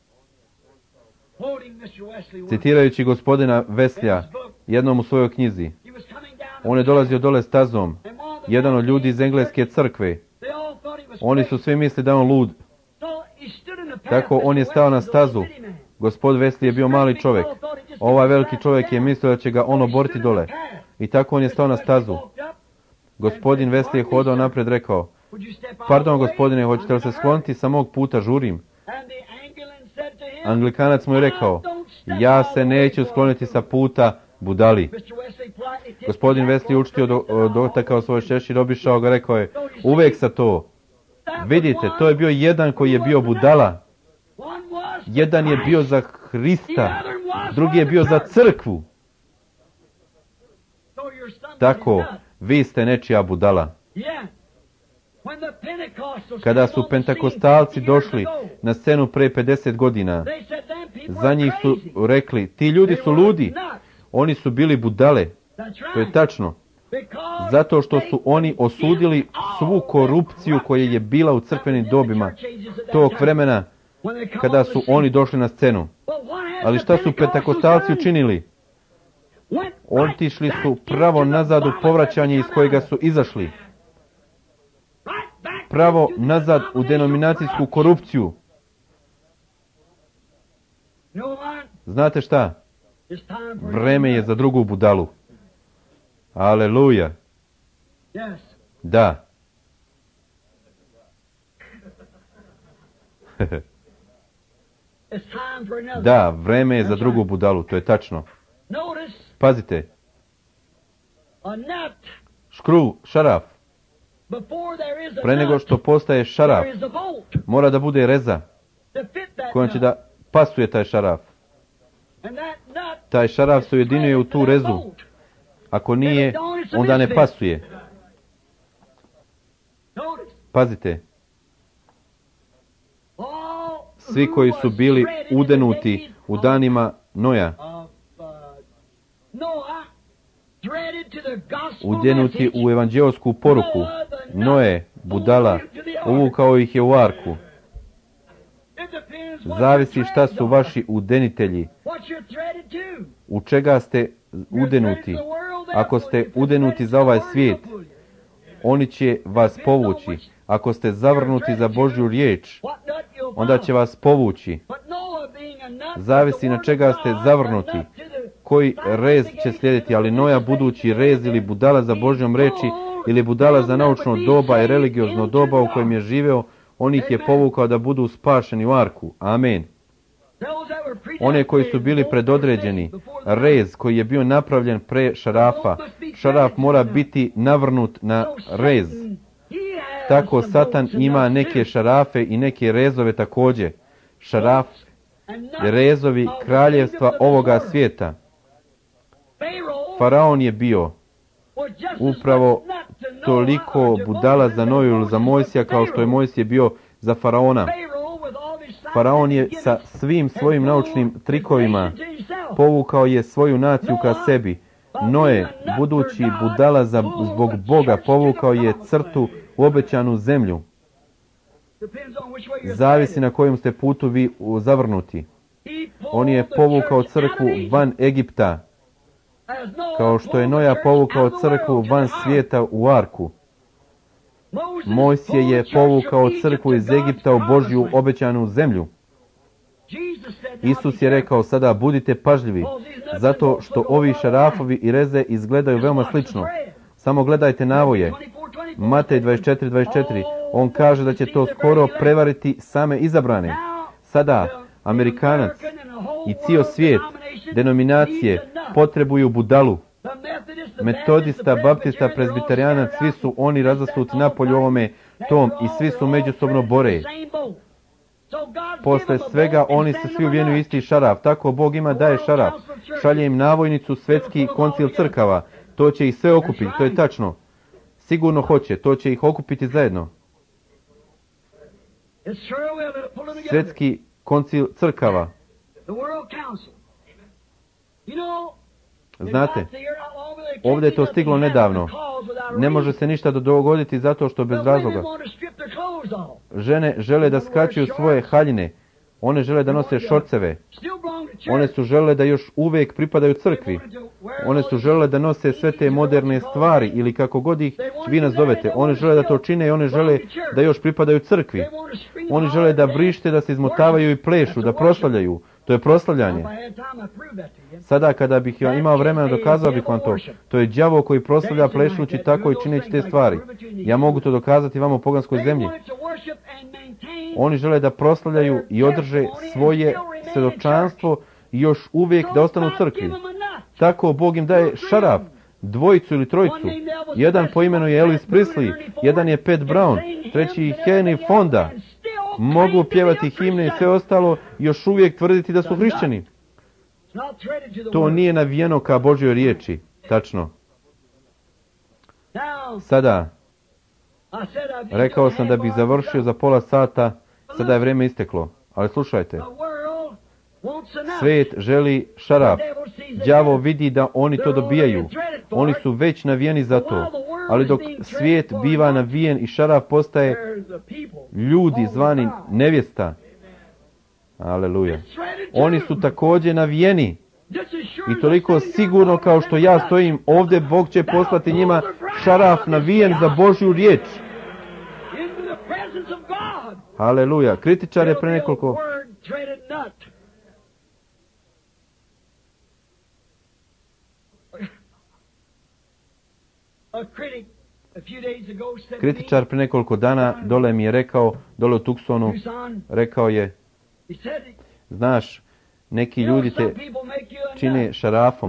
[SPEAKER 2] Quoting mister Wesley once,
[SPEAKER 1] Citirajući gospodina Weslya jednom u svojoj knjizi,
[SPEAKER 2] he was coming down
[SPEAKER 1] on je dolazio dole stazom,
[SPEAKER 2] and one of the
[SPEAKER 1] jedan od
[SPEAKER 2] men
[SPEAKER 1] ljudi iz
[SPEAKER 2] came
[SPEAKER 1] engleske crkve.
[SPEAKER 2] They all thought he was
[SPEAKER 1] Oni
[SPEAKER 2] crazy.
[SPEAKER 1] su svi mislili da je on lud.
[SPEAKER 2] So he stood in the path.
[SPEAKER 1] Tako on je
[SPEAKER 2] mister
[SPEAKER 1] stao na
[SPEAKER 2] Wesley was a little
[SPEAKER 1] stazu.
[SPEAKER 2] bitty man.
[SPEAKER 1] Gospod Wesley je bio mali čovjek. Ovaj veliki čovjek je mislio da će ga on oboriti dole. I tako on je stao na stazu. Gospodin Wesley je hodao napred, rekao,
[SPEAKER 2] Would you step out
[SPEAKER 1] pardon
[SPEAKER 2] of the way?
[SPEAKER 1] gospodine, hoćete li se
[SPEAKER 2] I'm in a
[SPEAKER 1] skloniti sa mog puta, žurim?
[SPEAKER 2] hurry. And the Anglican said to him,
[SPEAKER 1] Anglikanac mu je rekao, ja se neću skloniti sa puta, budali.
[SPEAKER 2] mister Wesley politely tipped
[SPEAKER 1] Gospodin
[SPEAKER 2] the
[SPEAKER 1] Wesley
[SPEAKER 2] back
[SPEAKER 1] učtio, do,
[SPEAKER 2] over his
[SPEAKER 1] dotakao svoj šešir, obišao ga, rekao je, uvek sa to. Vidite, to je bio jedan koji je bio budala.
[SPEAKER 2] One was for
[SPEAKER 1] Jedan je bio
[SPEAKER 2] Christ.
[SPEAKER 1] za Hrista, drugi je bio za crkvu.
[SPEAKER 2] So you're somebody's
[SPEAKER 1] Tako,
[SPEAKER 2] nut.
[SPEAKER 1] vi ste nečija budala.
[SPEAKER 2] Yeah. When the Pentecostals
[SPEAKER 1] Kada
[SPEAKER 2] came
[SPEAKER 1] su
[SPEAKER 2] on the scene
[SPEAKER 1] pentakostalci
[SPEAKER 2] fifty years
[SPEAKER 1] došli
[SPEAKER 2] ago,
[SPEAKER 1] na scenu pre pedeset godina,
[SPEAKER 2] they said them people
[SPEAKER 1] za
[SPEAKER 2] are
[SPEAKER 1] njih su
[SPEAKER 2] crazy.
[SPEAKER 1] rekli, ti ljudi
[SPEAKER 2] They
[SPEAKER 1] su
[SPEAKER 2] were
[SPEAKER 1] ludi,
[SPEAKER 2] nuts.
[SPEAKER 1] oni su bili budale.
[SPEAKER 2] That's
[SPEAKER 1] To je
[SPEAKER 2] right.
[SPEAKER 1] tačno,
[SPEAKER 2] Because
[SPEAKER 1] zato što
[SPEAKER 2] they
[SPEAKER 1] su oni osudili
[SPEAKER 2] condemned
[SPEAKER 1] svu
[SPEAKER 2] all
[SPEAKER 1] korupciju koja je bila u crkvenim
[SPEAKER 2] that was in the
[SPEAKER 1] dobima
[SPEAKER 2] church ages at that
[SPEAKER 1] tog
[SPEAKER 2] time.
[SPEAKER 1] vremena
[SPEAKER 2] When they come
[SPEAKER 1] kada
[SPEAKER 2] on the
[SPEAKER 1] su
[SPEAKER 2] scene.
[SPEAKER 1] oni došli na scenu.
[SPEAKER 2] But what has
[SPEAKER 1] Ali
[SPEAKER 2] the
[SPEAKER 1] šta su
[SPEAKER 2] Pentecostals
[SPEAKER 1] pentakostalci
[SPEAKER 2] done?
[SPEAKER 1] učinili?
[SPEAKER 2] Went
[SPEAKER 1] Otišli
[SPEAKER 2] right
[SPEAKER 1] su
[SPEAKER 2] back
[SPEAKER 1] pravo
[SPEAKER 2] into the
[SPEAKER 1] nazad u
[SPEAKER 2] vomit
[SPEAKER 1] povraćanje iz
[SPEAKER 2] that they
[SPEAKER 1] kojega
[SPEAKER 2] come
[SPEAKER 1] su
[SPEAKER 2] out.
[SPEAKER 1] izašli.
[SPEAKER 2] Right back
[SPEAKER 1] Pravo
[SPEAKER 2] into the
[SPEAKER 1] nazad u
[SPEAKER 2] denominational
[SPEAKER 1] denominacijsku
[SPEAKER 2] corruption.
[SPEAKER 1] korupciju.
[SPEAKER 2] You know what?
[SPEAKER 1] Znate šta?
[SPEAKER 2] It's time for
[SPEAKER 1] Vreme je za drugu budalu. Aleluja.
[SPEAKER 2] Yes.
[SPEAKER 1] Da.
[SPEAKER 2] It's time for another.
[SPEAKER 1] Da, vreme je za drugu budalu, to je tačno.
[SPEAKER 2] Notice
[SPEAKER 1] Pazite,
[SPEAKER 2] a nut
[SPEAKER 1] škru, šaraf,
[SPEAKER 2] before there is a
[SPEAKER 1] pre nego
[SPEAKER 2] nut,
[SPEAKER 1] što postaje šaraf,
[SPEAKER 2] there is a bolt
[SPEAKER 1] mora da bude reza
[SPEAKER 2] to fit that
[SPEAKER 1] kojom će
[SPEAKER 2] nut.
[SPEAKER 1] da pasuje taj šaraf.
[SPEAKER 2] And that nut
[SPEAKER 1] Taj šaraf se ujedinjuje u
[SPEAKER 2] threaded to
[SPEAKER 1] tu
[SPEAKER 2] that
[SPEAKER 1] rezu.
[SPEAKER 2] bolt.
[SPEAKER 1] Ako nije, onda ne pasuje.
[SPEAKER 2] Notice,
[SPEAKER 1] Pazite,
[SPEAKER 2] all
[SPEAKER 1] svi
[SPEAKER 2] who
[SPEAKER 1] koji
[SPEAKER 2] was
[SPEAKER 1] su bili
[SPEAKER 2] threaded in the
[SPEAKER 1] udenuti
[SPEAKER 2] days
[SPEAKER 1] u
[SPEAKER 2] of-
[SPEAKER 1] danima Noja,
[SPEAKER 2] of, uh, Noah, threaded to the gospel
[SPEAKER 1] udenuti
[SPEAKER 2] message.
[SPEAKER 1] u evanđeosku poruku, Noe, budala, uvukao ih je u arku.
[SPEAKER 2] It depends what
[SPEAKER 1] Zavisi
[SPEAKER 2] you're
[SPEAKER 1] šta
[SPEAKER 2] threaded
[SPEAKER 1] su
[SPEAKER 2] on.
[SPEAKER 1] vaši udenitelji,
[SPEAKER 2] What you're threaded to.
[SPEAKER 1] u čega ste udenuti. Ako ste udenuti za ovaj svijet, oni će vas povući. Ako ste zavrnuti za Božju riječ, onda će vas povući. Zavisi na čega ste zavrnuti, koji rez će slijediti, ali Noja budući rez ili budala za Božjom reči ili budala za naučno doba i religiozno doba u kojem je živeo, on ih je povukao da budu spašeni u arku. Amen. One koji su bili predodređeni, rez koji je bio napravljen pre šarafa, šaraf mora biti navrnut na rez. Tako Satan ima neke šarafe i neke rezove također. Šaraf je rezovi kraljevstva ovoga svijeta. Faraon je bio upravo toliko budala za Noju ili za Mojsija kao što je Mojsije bio za Faraona. Faraon je sa svim svojim naučnim trikovima povukao je svoju naciju ka sebi. Noe, budući budala za, zbog Boga, povukao je crtu u obećanu zemlju. Zavisi na kojem ste putu vi zavrnuti. On je povukao crkvu van Egipta, kao što je Noja povukao crkvu van svijeta u arku. Mojsije je povukao crkvu iz Egipta u Božju obećanu zemlju. Isus je rekao, sada budite pažljivi, zato što ovi šarafovi i reze izgledaju veoma slično. Samo gledajte navoje. Matej dvadeset četiri dvadeset četiri. On kaže da će to skoro prevariti same izabrane. Sada, Amerikanac i cijel svijet, denominacije, potrebuju budalu. Metodista, baptista, prezbiterijanac, svi su oni razasuti napolju ovome tom i svi su međusobno bore. Posle svega oni se svi uvijenu isti šaraf. Tako Bog ima daje šaraf. Šalje im navojnicu svetski koncil crkava. To će ih sve okupiti, to je tačno. Sigurno hoće, to će ih okupiti zajedno. Svetski koncil crkava. Znate, ovdje je to stiglo nedavno. Ne može se ništa dogoditi zato što bez razloga. Žene žele da skačuju svoje haljine. One žele da nose šorceve. One su žele da još uvijek pripadaju crkvi. One su žele da nose sve te moderne stvari ili kako god ih vi nazovete. One žele da to čine i one žele da još pripadaju crkvi. Oni žele da vrište, da se izmotavaju i plešu, da proslavljaju. To je proslavljanje. Sada kada bih ja imao vremena dokazao bih vam to. To je đavo koji proslavlja plešući tako i čineći te stvari. Ja mogu to dokazati vama u poganskoj zemlji. Oni žele da proslavljaju i održe svoje svjedočanstvo i još uvijek da ostanu u crkvi. Tako Bog im daje šaraf, dvojicu ili trojicu. Jedan po imenu je Elvis Presley, jedan je Pat Brown, treći je Henry Fonda. Mogu pjevati himne i sve ostalo i još uvijek tvrditi da su hrišćani. To nije navijeno ka Božjoj riječi. Tačno. Sada, rekao sam da bih završio za pola sata, sada je vrijeme isteklo. Ali slušajte, svijet želi šaraf. Đavo vidi da oni to dobijaju. Oni su već navijeni za to. Ali dok svijet biva navijen i šaraf postaje ljudi zvani nevjesta. Aleluja. Oni su također navijeni. I toliko sigurno kao što ja stojim ovdje, Bog će poslati njima šaraf navijen za Božju riječ. Aleluja. Kritičar je pre nekoliko... Kritičar pre nekoliko dana dole mi je rekao, dole u Tucsonu, rekao je, znaš, neki ljudi te čine šarafom,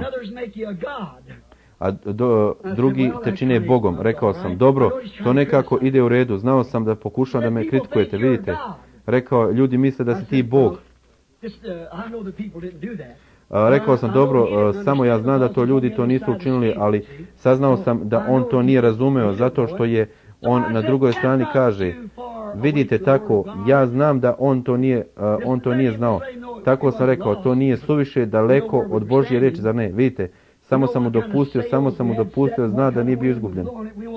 [SPEAKER 1] a do, drugi te čine Bogom. Rekao sam, dobro, to nekako ide u redu. Znao sam da pokušam da me kritikujete, vidite. Rekao, ljudi misle da si ti Bog. A, rekao sam, dobro, a, samo ja znam da to ljudi to nisu učinili, ali saznao sam da on to nije razumeo, zato što je on na drugoj strani kaže, vidite tako, ja znam da on to nije, a, on to nije znao. Tako sam rekao, to nije suviše daleko od Božje riječi, zar ne? Vidite, samo sam mu dopustio, samo sam mu dopustio, zna da nije bio izgubljen.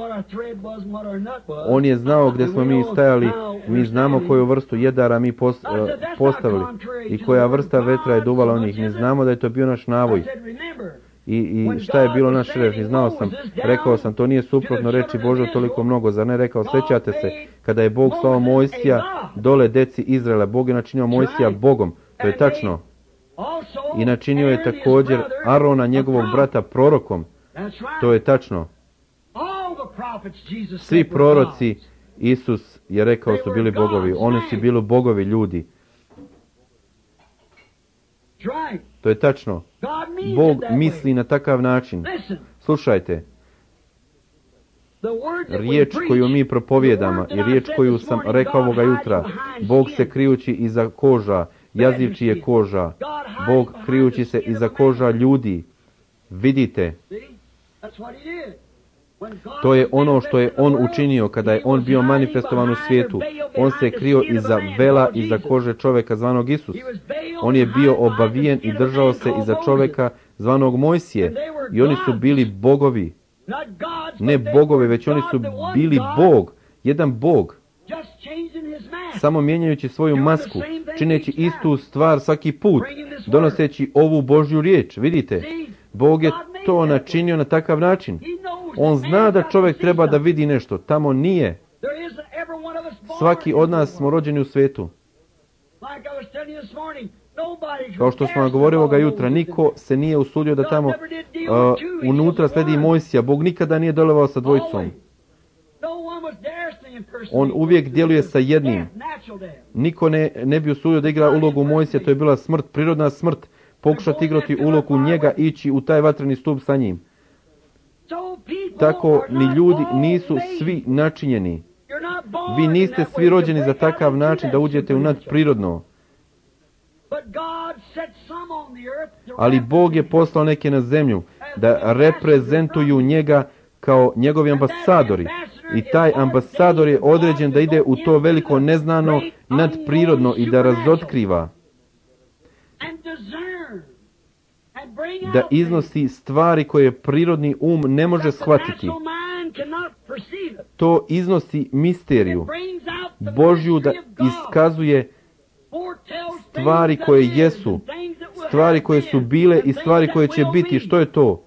[SPEAKER 1] On je znao gdje smo mi stajali, mi znamo koju vrstu jedara mi post, uh, postavili i koja vrsta vetra je duvala o njih. Mi znamo da je to bio naš navoj. I, i šta je bilo naš reč, i znao sam, rekao sam, to nije suprotno reči Božoj toliko mnogo, zar ne? Rekao, sjećate se, kada je Bog slao Mojsija dole deci Izraela, Bog je načinio Mojsija Bogom, to je tačno. I načinio je također Arona, njegovog brata, prorokom. To je tačno. Svi proroci, Isus je rekao, su bili bogovi. Oni su bili bogovi ljudi. To je tačno. Bog misli na takav način. Slušajte. Riječ koju mi propovijedamo i riječ koju sam rekao ovoga jutra, Bog se krijući iza koža, jazivči je koža, Bog krijući se iza koža ljudi. Vidite, to je ono što je On učinio kada je On bio manifestovan u svijetu. On se krio iza vela, iza kože čovjeka zvanog Isus. On je bio obavijen i držao se iza čovjeka zvanog Mojsije, i oni su bili bogovi. Ne bogovi, već oni su bili Bog, jedan Bog. Samo mijenjajući svoju masku, čineći istu stvar svaki put, donoseći ovu Božju riječ. Vidite, Bog je to načinio na takav način. On zna da čovjek treba da vidi nešto, tamo nije. Svaki od nas smo rođeni u svetu. Kao što smo govorili ovoga jutra, niko se nije usudio da tamo uh, unutra sledi Mojsija. Bog nikada nije dolevao sa dvojicom. On uvijek djeluje sa jednim. Niko ne, ne bi usudio da igra ulogu Mojsija, to je bila smrt, prirodna smrt. Pokušati igrati ulogu njega, ići u taj vatreni stup sa njim. Tako ni ljudi nisu svi načinjeni. Vi niste svi rođeni za takav način da uđete u nadprirodno. Ali Bog je poslao neke na zemlju da reprezentuju njega kao njegovi ambasadori. I taj ambasador je određen da ide u to veliko neznano nadprirodno i da razotkriva. Da iznosi stvari koje prirodni um ne može shvatiti. To iznosi misteriju Božju, da iskazuje stvari koje jesu, stvari koje su bile i stvari koje će biti. Što je to?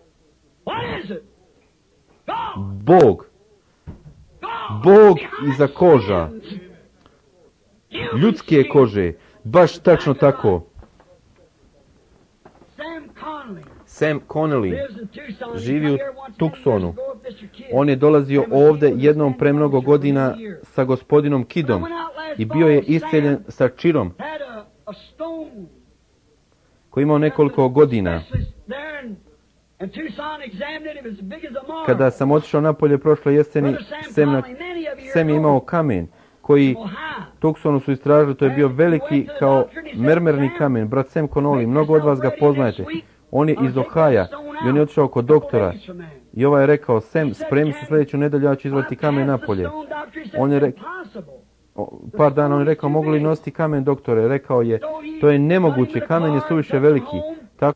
[SPEAKER 1] Bog. Bog iza koža. Ljudske kože. Baš tačno tako. Sam Connelly živi u Tucsonu. On je dolazio ovdje jednom pre mnogo godina sa gospodinom Kidom i bio je isceljen sa čirom koji imao nekoliko godina. Kada sam otišao napolje prošle jeseni, Sam, na, Sam je imao kamen koji Tucsonu su istražili, to je bio veliki kao mermerni kamen. Brat Sam Connelly, mnogo od vas ga poznajete. On je iz Ohaja i on je otišao kod doktora. I ovaj je rekao, Sam, spremi se sljedeću nedelju, ja ću izvaditi kamen napolje. On je rekao, par dana on je rekao, mogu li nositi kamen, doktore? Rekao je, to je nemoguće, kamen je suviše veliki. Tako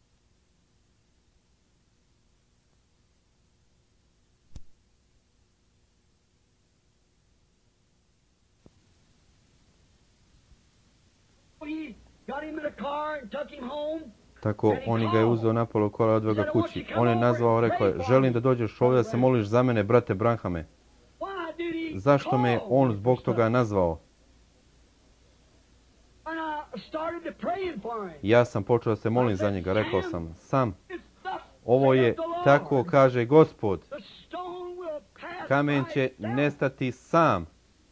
[SPEAKER 1] Tako oni ga je uzeo napolo kola i odveo ga kući. On je nazvao, rekao je, želim da dođeš ovdje da se moliš za mene, brate Branhame. Zašto me je on zbog toga nazvao? Ja sam počeo da se molim za njega, rekao sam, Sam, ovo je tako kaže Gospod, kamen će nestati sam.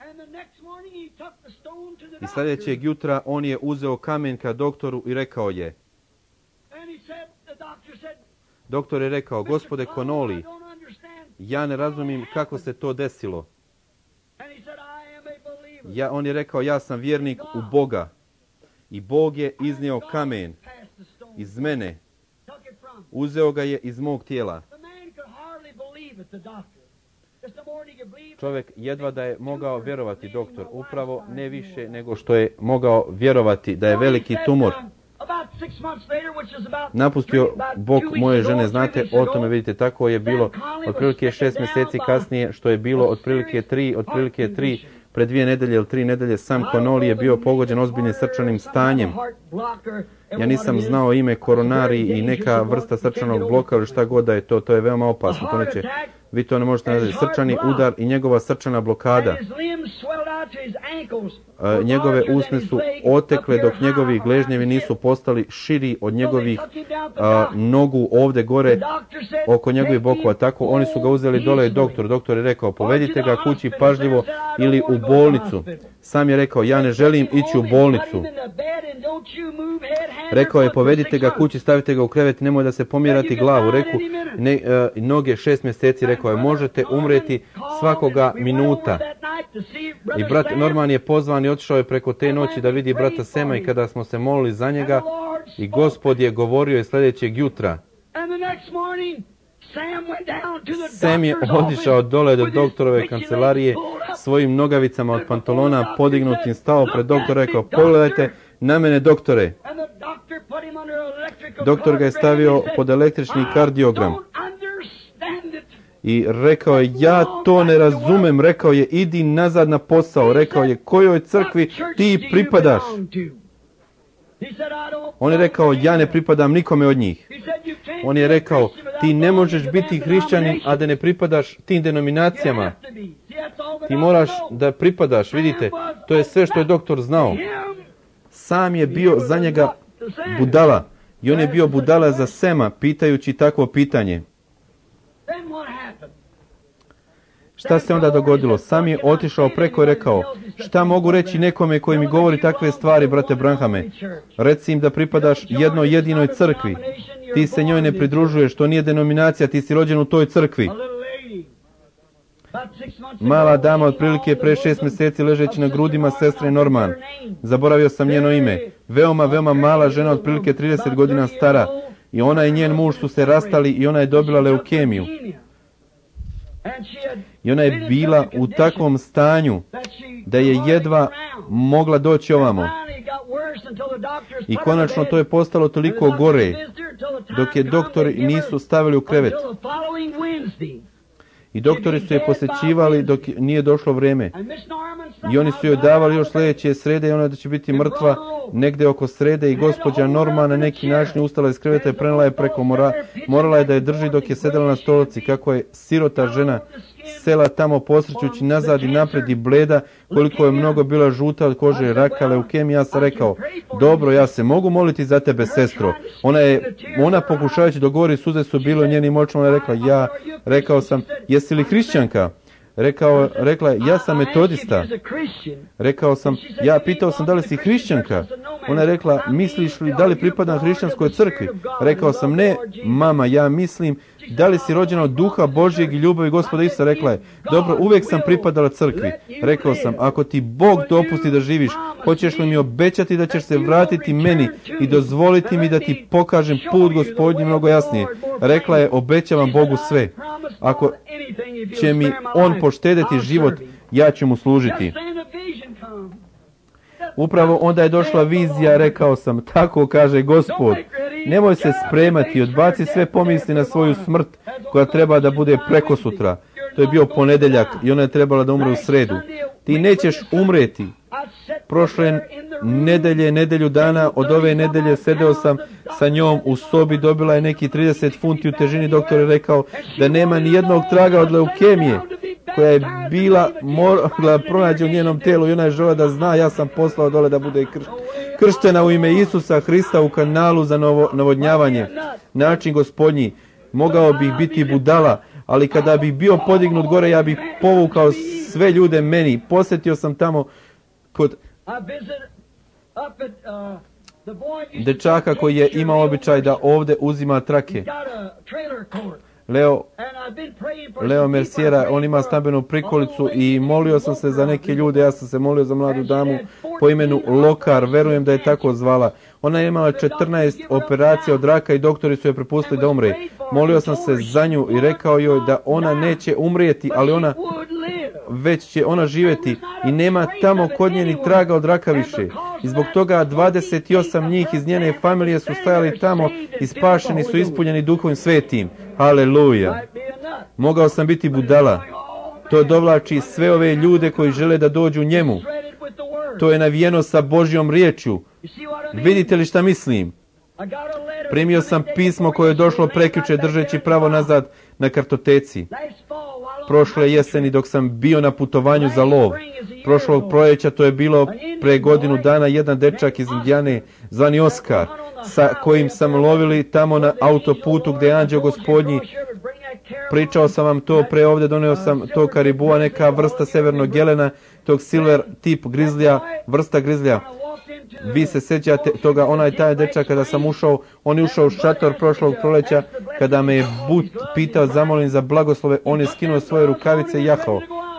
[SPEAKER 1] I sljedećeg jutra on je uzeo kamen ka doktoru i rekao je, doktor je rekao, gospode Connelly, ja ne razumijem kako se to desilo. Ja, on je rekao, ja sam vjernik u Boga. I Bog je iznio kamen iz mene. Uzeo ga je iz mog tijela. Čovjek jedva da je mogao vjerovati, doktor, upravo ne više nego što je mogao vjerovati da je veliki tumor. Napustio Bog moje žene, znate, o tome vidite, tako je bilo otprilike šest mjeseci kasnije, što je bilo otprilike tri, otprilike tri, pred dvije nedelje ili tri nedelje, Sam Connelly je bio pogođen ozbiljnim srčanim stanjem. Ja nisam znao ime koronari i neka vrsta srčanog bloka ili šta god da je to, to je veoma opasno, to neće, vi to ne možete nazvati, srčani udar i njegova srčana blokada. E, njegove usne su otekle dok njegovi gležnjevi nisu postali širi od njegovih a, nogu ovdje gore oko njegovih bokova. Tako oni su ga uzeli dole i doktor. Doktor je rekao, povedite ga kući pažljivo ili u bolnicu. Sam je rekao, ja ne želim ići u bolnicu. Rekao je, povedite ga kući, stavite ga u krevet, nemoj da se pomjerati glavu. Reku, ne, e, noge šest mjeseci, rekao je, možete umreti svakoga minuta. I brat Norman je pozvan i otišao je preko te noći da vidi brata Sema i kada smo se molili za njega i Gospod je govorio i sljedećeg jutra. Sam je otišao dole do doktorove kancelarije svojim nogavicama od pantalona podignutim, stao pred doktora i rekao, pogledajte na mene, doktore. Doktor ga je stavio pod električni kardiogram. I rekao je, ja to ne razumem, rekao je, idi nazad na posao, rekao je, kojoj crkvi ti pripadaš? On je rekao, ja ne pripadam nikome od njih. On je rekao, ti ne možeš biti hrišćanin, a da ne pripadaš tim denominacijama. Ti moraš da pripadaš, vidite, to je sve što je doktor znao. Sam je bio za njega budala. I on je bio budala za Sema, pitajući takvo pitanje. Šta se onda dogodilo? Sam je otišao preko i rekao, šta mogu reći nekome koji mi govori takve stvari, brate Branhame? Reci im da pripadaš jednoj jedinoj crkvi. Ti se njoj ne pridružuješ, to nije denominacija, ti si rođen u toj crkvi. Mala dama otprilike pre šest mjeseci ležeći na grudima sestre Norman. Zaboravio sam njeno ime. Veoma, veoma mala žena, otprilike trideset godina stara. I ona i njen muž su se rastali i ona je dobila leukemiju. I ona je bila u takvom stanju da je jedva mogla doći ovamo. I konačno to je postalo toliko gore dok je doktori nisu stavili u krevet. I doktori su je posjećivali dok nije došlo vrijeme. I oni su joj davali još sljedeće srede i ona da će biti mrtva negdje oko srede i gospođa Norman na neki način ustala iz kreveta i prenela je preko mora. Morala je da je drži dok je sedela na stolici. Kako je sirota žena sela tamo posrećući nazad i napred i bleda, koliko je mnogo bila žuta od kože, raka, leukemija. Ja sam rekao, dobro, ja se mogu moliti za tebe, sestro. Ona je, ona pokušavajući dogovori, suze su bile u njenim očima, ona je rekla, ja, rekao sam, jesi li hrišćanka? Rekao, rekla je, ja sam metodista. Rekao sam, ja pitao sam da li si hrišćanka. Ona je rekla, misliš li da li pripadam hrišćanskoj crkvi? Rekao sam, ne, mama, ja mislim, da li si rođena od duha Božjeg i ljubavi Gospoda Isusa? Rekla je, dobro, uvijek sam pripadala crkvi. Rekao sam, ako ti Bog dopusti da živiš, hoćeš li mi obećati da ćeš se vratiti meni i dozvoliti mi da ti pokažem put Gospodnji mnogo jasnije? Rekla je, obećavam Bogu sve. Ako će mi on poštedeti život, ja ću mu služiti. Upravo onda je došla vizija, rekao sam, tako kaže Gospod, nemoj se spremati, odbaci sve pomisli na svoju smrt koja treba da bude preko sutra. To je bio ponedjeljak i ona je trebala da umre u sredu. Ti nećeš umreti. Prošle nedelje, nedelju dana od ove nedelje sedeo sam sa njom u sobi, dobila je neki trideset funti u težini. Doktor je rekao da nema ni jednog traga od leukemije koja je bila morala pronađe u njenom telu i ona je žela da zna, ja sam poslao dole da bude krš, krštena u ime Isusa Hrista u kanalu za novo, navodnjavanje. Način Gospodnji, mogao bih biti budala, ali kada bih bio podignut gore, ja bih povukao sve ljude meni. Posjetio sam tamo kod dečaka koji je imao običaj da ovdje uzima trake. Leo, Leo Merciera, on ima stambenu prikolicu i molio sam se za neke ljude, ja sam se molio za mladu damu po imenu Lokar, verujem da je tako zvala. Ona je imala četrnaest operacija od raka i doktori su je prepustili da umre. Molio sam se za nju i rekao joj da ona neće umrijeti, ali ona već će ona živjeti i nema tamo kod nje ni traga od raka više. I zbog toga dvadeset osam njih iz njene familije su stajali tamo i spašeni su ispunjeni Duhovim Svetim. Haleluja. Mogao sam biti budala. To dovlači sve ove ljude koji žele da dođu njemu. To je navijeno sa Božjom riječju. Vidite li šta mislim? Primio sam pismo koje je došlo prekjuče držeći pravo nazad na kartoteci. Prošle jeseni dok sam bio na putovanju za lov. Prošlog proljeća, to je bilo pre godinu dana, jedan dečak iz Indijane zvani Oskar, sa kojim sam lovili tamo na autoputu gdje je anđeo Gospodnji. Pričao sam vam to pre ovdje, donio sam to karibua, neka vrsta severnog jelena, tog silver tip grizlija, vrsta grizlija. Vi se sjećate toga, onaj taj dečak kada sam ušao, on je ušao u šator prošlog proleća, kada me je But pitao, zamolim za blagoslove, on je skinuo svoje rukavice i jahao.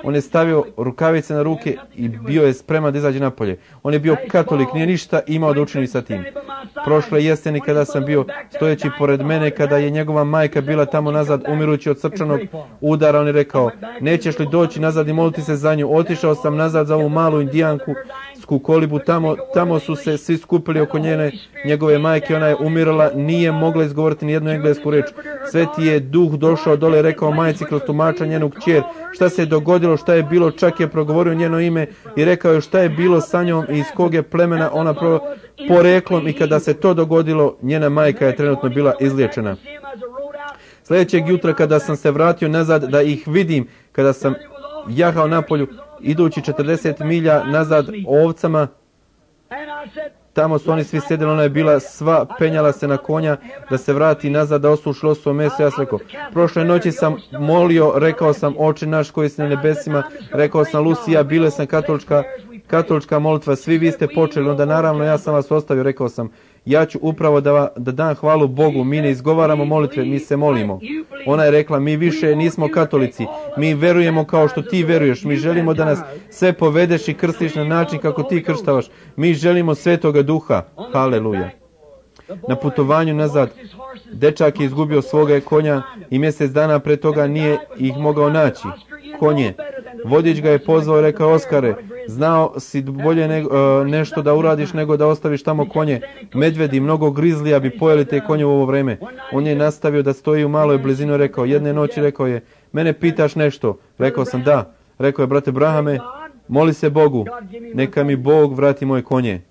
[SPEAKER 1] On je stavio rukavice na ruke i bio je spreman da izađe napolje. On je bio katolik, nije ništa imao da učini sa tim. Prošle jeseni kada sam bio stojeći pored mene, kada je njegova majka bila tamo nazad umirući od srčanog udara, on je rekao, nećeš li doći nazad i moliti se za nju? Otišao sam nazad za ovu malu indijanku kolibu, tamo, tamo su se svi skupili oko njene, njegove majke, ona je umirala, nije mogla izgovoriti ni jednu englesku reč. Sveti je duh došao dole i rekao majci kroz tumača njenu kćer šta se je dogodilo, šta je bilo, čak je progovorio njeno ime i rekao je šta je bilo sa njom i iz kog je plemena ona pro, poreklom, i kada se to dogodilo, njena majka je trenutno bila izliječena. Sljedećeg jutra kada sam se vratio nazad da ih vidim, kada sam jahao napolju, idući četrdeset milja nazad ovcama, tamo su oni svi sjedili, ona je bila sva, penjala se na konja da se vrati nazad, da osuši losovo meso. Ja sam rekao, prošle noći sam molio, rekao sam, Oče naš koji si na nebesima, rekao sam, Lucija, bile sam katolička, katolička molitva, svi vi ste počeli, onda naravno ja sam vas ostavio, rekao sam, ja ću upravo da, da dam hvalu Bogu, mi ne izgovaramo molitve, mi se molimo. Ona je rekla, mi više nismo katolici, mi verujemo kao što ti veruješ, mi želimo da nas sve povedeš i krstiš na način kako ti krštavaš, mi želimo Svetoga Duha. Haleluja. Na putovanju nazad, dečak je izgubio svoga konja i mjesec dana pre toga nije ih mogao naći. Konje. Vodič ga je pozvao i rekao, Oskare, znao si bolje ne, uh, nešto da uradiš nego da ostaviš tamo konje. Medvedi, mnogo grizlija bi pojeli te konje u ovo vreme. On je nastavio da stoji u maloj blizini, rekao, jedne noći rekao je, mene pitaš nešto? Rekao sam, da. Rekao je, brate Brahame, moli se Bogu, neka mi Bog vrati moje konje.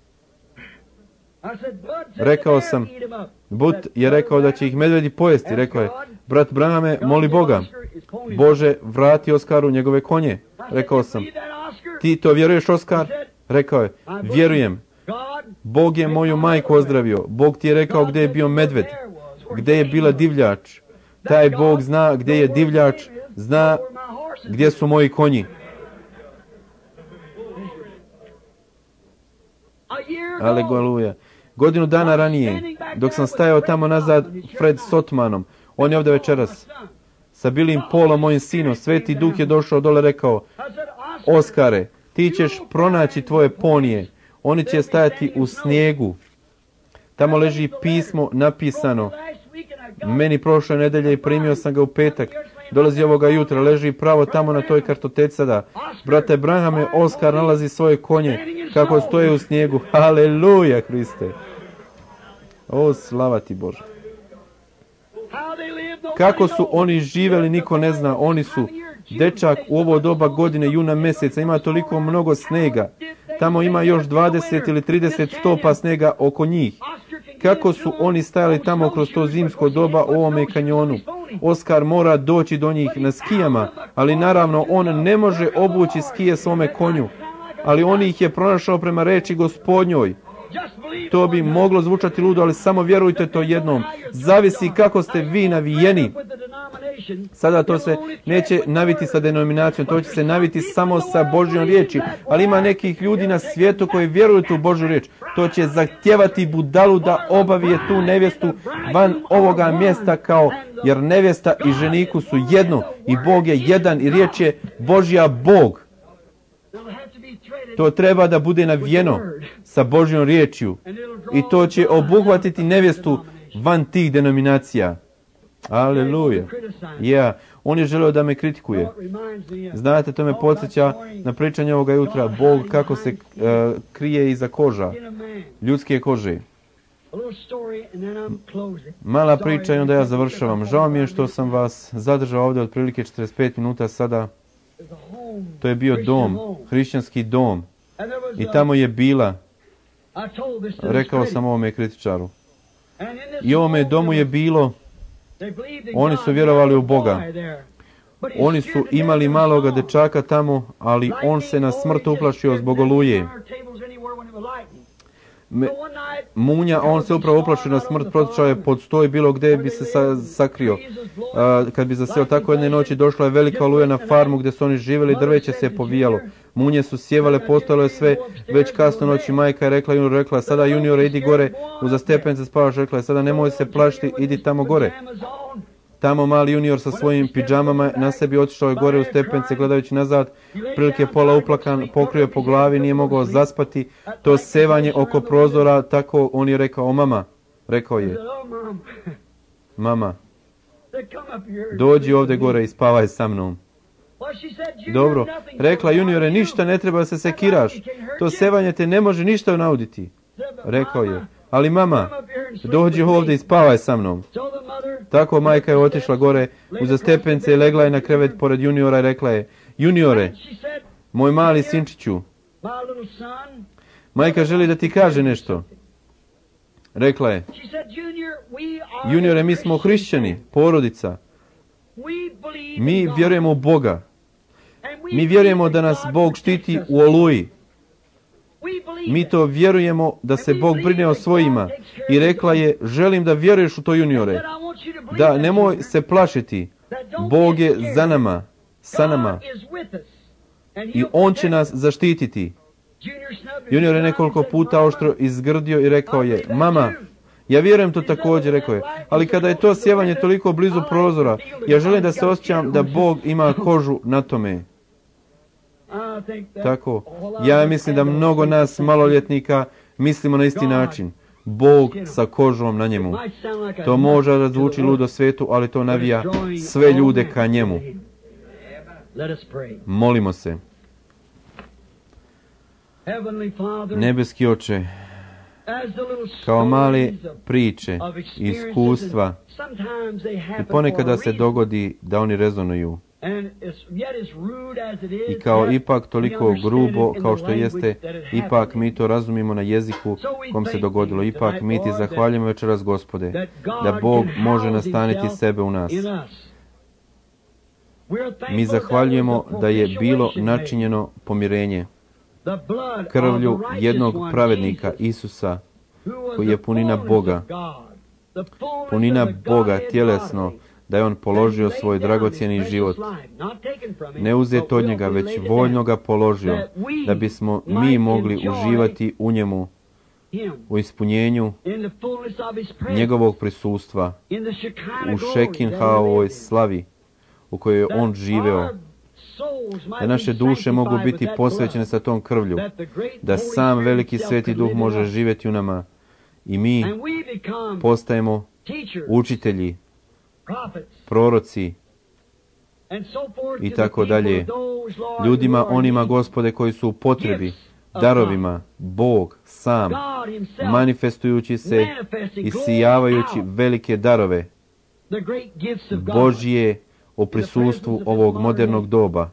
[SPEAKER 1] Rekao sam, But je rekao da će ih medvedi pojesti. Rekao je, brat Brahame, moli Boga, Bože, vrati Oskaru njegove konje. Rekao sam, ti to vjeruješ, Oskar? Rekao je, vjerujem. Bog je moju majku ozdravio. Bog ti je rekao gdje je bio medved, gdje je bila divljač. Taj Bog zna gdje je divljač, zna gdje su moji konji. Aleluja. Godinu dana ranije, dok sam stajao tamo nazad Fred Sotmanom, on je ovdje večeras, sa Bilim Polom, mojim sinom, Sveti Duh je došao dole, rekao, Oskare, ti ćeš pronaći tvoje ponije, oni će stajati u snijegu. Tamo leži pismo napisano, meni prošle nedelje i primio sam ga u petak, dolazi ovoga jutra, leži pravo tamo na toj kartoteci sada. Brate Brahame, Oskar nalazi svoje konje kako stoje u snijegu. Haleluja, Hriste. O, slava ti Bože. Kako su oni živjeli, niko ne zna. Oni su, dečak u ovo doba godine, juna mjeseca, ima toliko mnogo snega. Tamo ima još dvadeset ili trideset stopa snega oko njih. Kako su oni stajali tamo kroz to zimsko doba u ovome kanjonu. Oskar mora doći do njih na skijama, ali naravno on ne može obući skije svome konju. Ali on ih je pronašao prema reči Gospodnjoj. To bi moglo zvučati ludo, ali samo vjerujte to jednom. Zavisi kako ste vi navijeni. Sada to se neće naviti sa denominacijom, to će se naviti samo sa Božjom riječi. Ali ima nekih ljudi na svijetu koji vjeruju tu Božju riječ. To će zahtijevati budalu da obavije tu nevjestu van ovoga mjesta, kao jer nevjesta i ženiku su jedno i Bog je jedan i riječ je Božja Bog. To treba da bude navijeno sa Božjom riječju i to će obuhvatiti nevjestu van tih denominacija. Aleluja. Ja, on je želeo da me kritikuje. Znate, to me podsjeća na pričanje ovoga jutra. Bog kako se uh, krije iza koža, ljudske kože. Mala priča i onda ja završavam. Žao mi je što sam vas zadržao ovdje otprilike četrdeset pet minuta sada. To je bio dom, hrišćanski dom. I tamo je bila, rekao sam ovome kritičaru, i ovome domu je bilo, oni su vjerovali u Boga. Oni su imali maloga dečaka tamo, ali on se na smrt uplašio zbog oluje. Me, munja, on se upravo uplašio na smrt, protičao je pod stoj bilo gdje bi se sa, sakrio. A, kad bi zaseo tako jedne noći, došla je velika oluja na farmu gdje su oni živjeli, drveće se je povijalo. Munje su sjevale, postalo je sve već kasno noći. Majka je rekla, junior rekla, sada juniore idi gore, uza stepence spavaš, rekla je, sada nemoj se plašiti, idi tamo gore. Tamo mali junior sa svojim pidžamama na sebi otišao je gore u stepence gledajući nazad, prilike pola uplakan, pokrio po glavi, nije mogao zaspati. To sevanje oko prozora, tako on je rekao, o mama, rekao je, mama, dođi ovdje gore i spavaj sa mnom. Dobro, rekla juniore, ništa ne treba se sekiraš, to sevanje te ne može ništa nauditi. Rekao je, ali mama, dođi ovdje i spavaj sa mnom. Tako majka je otišla gore uza stepence i legla je na krevet pored juniora i rekla je, juniore, moj mali sinčiću, majka želi da ti kaže nešto. Rekla je, juniore, mi smo hrišćani, porodica. Mi vjerujemo u Boga. Mi vjerujemo da nas Bog štiti u oluji. Mi to vjerujemo da se Bog brine o svojima. I rekla je, želim da vjeruješ u to, juniore. Da, nemoj se plašiti. Bog je za nama, sa nama. I On će nas zaštititi. Junior je nekoliko puta oštro izgrdio i rekao je, mama, ja vjerujem to također, rekao je, ali kada je to sjevanje toliko blizu prozora, ja želim da se osjećam da Bog ima kožu na tome. Tako, ja mislim da mnogo nas maloljetnika mislimo na isti način. Bog sa kožom na njemu. To može da zvuči ludo svetu, ali to navija sve ljude ka njemu. Molimo se. Nebeski Oče, kao male priče, iskustva, i ponekada se dogodi da oni rezonuju. I kao ipak toliko grubo kao što jeste, ipak mi to razumimo na jeziku kom se dogodilo. Ipak mi ti zahvaljujemo večeras, Gospode, da Bog može nastaniti sebe u nas. Mi zahvaljujemo da je bilo načinjeno pomirenje krvlju jednog pravednika, Isusa, koji je punina Boga. Punina Boga tjelesno, da je On položio svoj dragocjeni život. Ne uzet od njega, već voljno ga položio, da bismo mi mogli uživati u njemu, u ispunjenju njegovog prisustva, u Šekinhaovoj slavi u kojoj je On živeo. Da naše duše mogu biti posvećene sa tom krvlju, da sam veliki sveti duh može živjeti u nama i mi postajemo učitelji, proroci i tako dalje. Ljudima onima, Gospode, koji su u potrebi, darovima, Bog sam, manifestujući se i sijavajući velike darove Božje o prisustvu ovog modernog doba.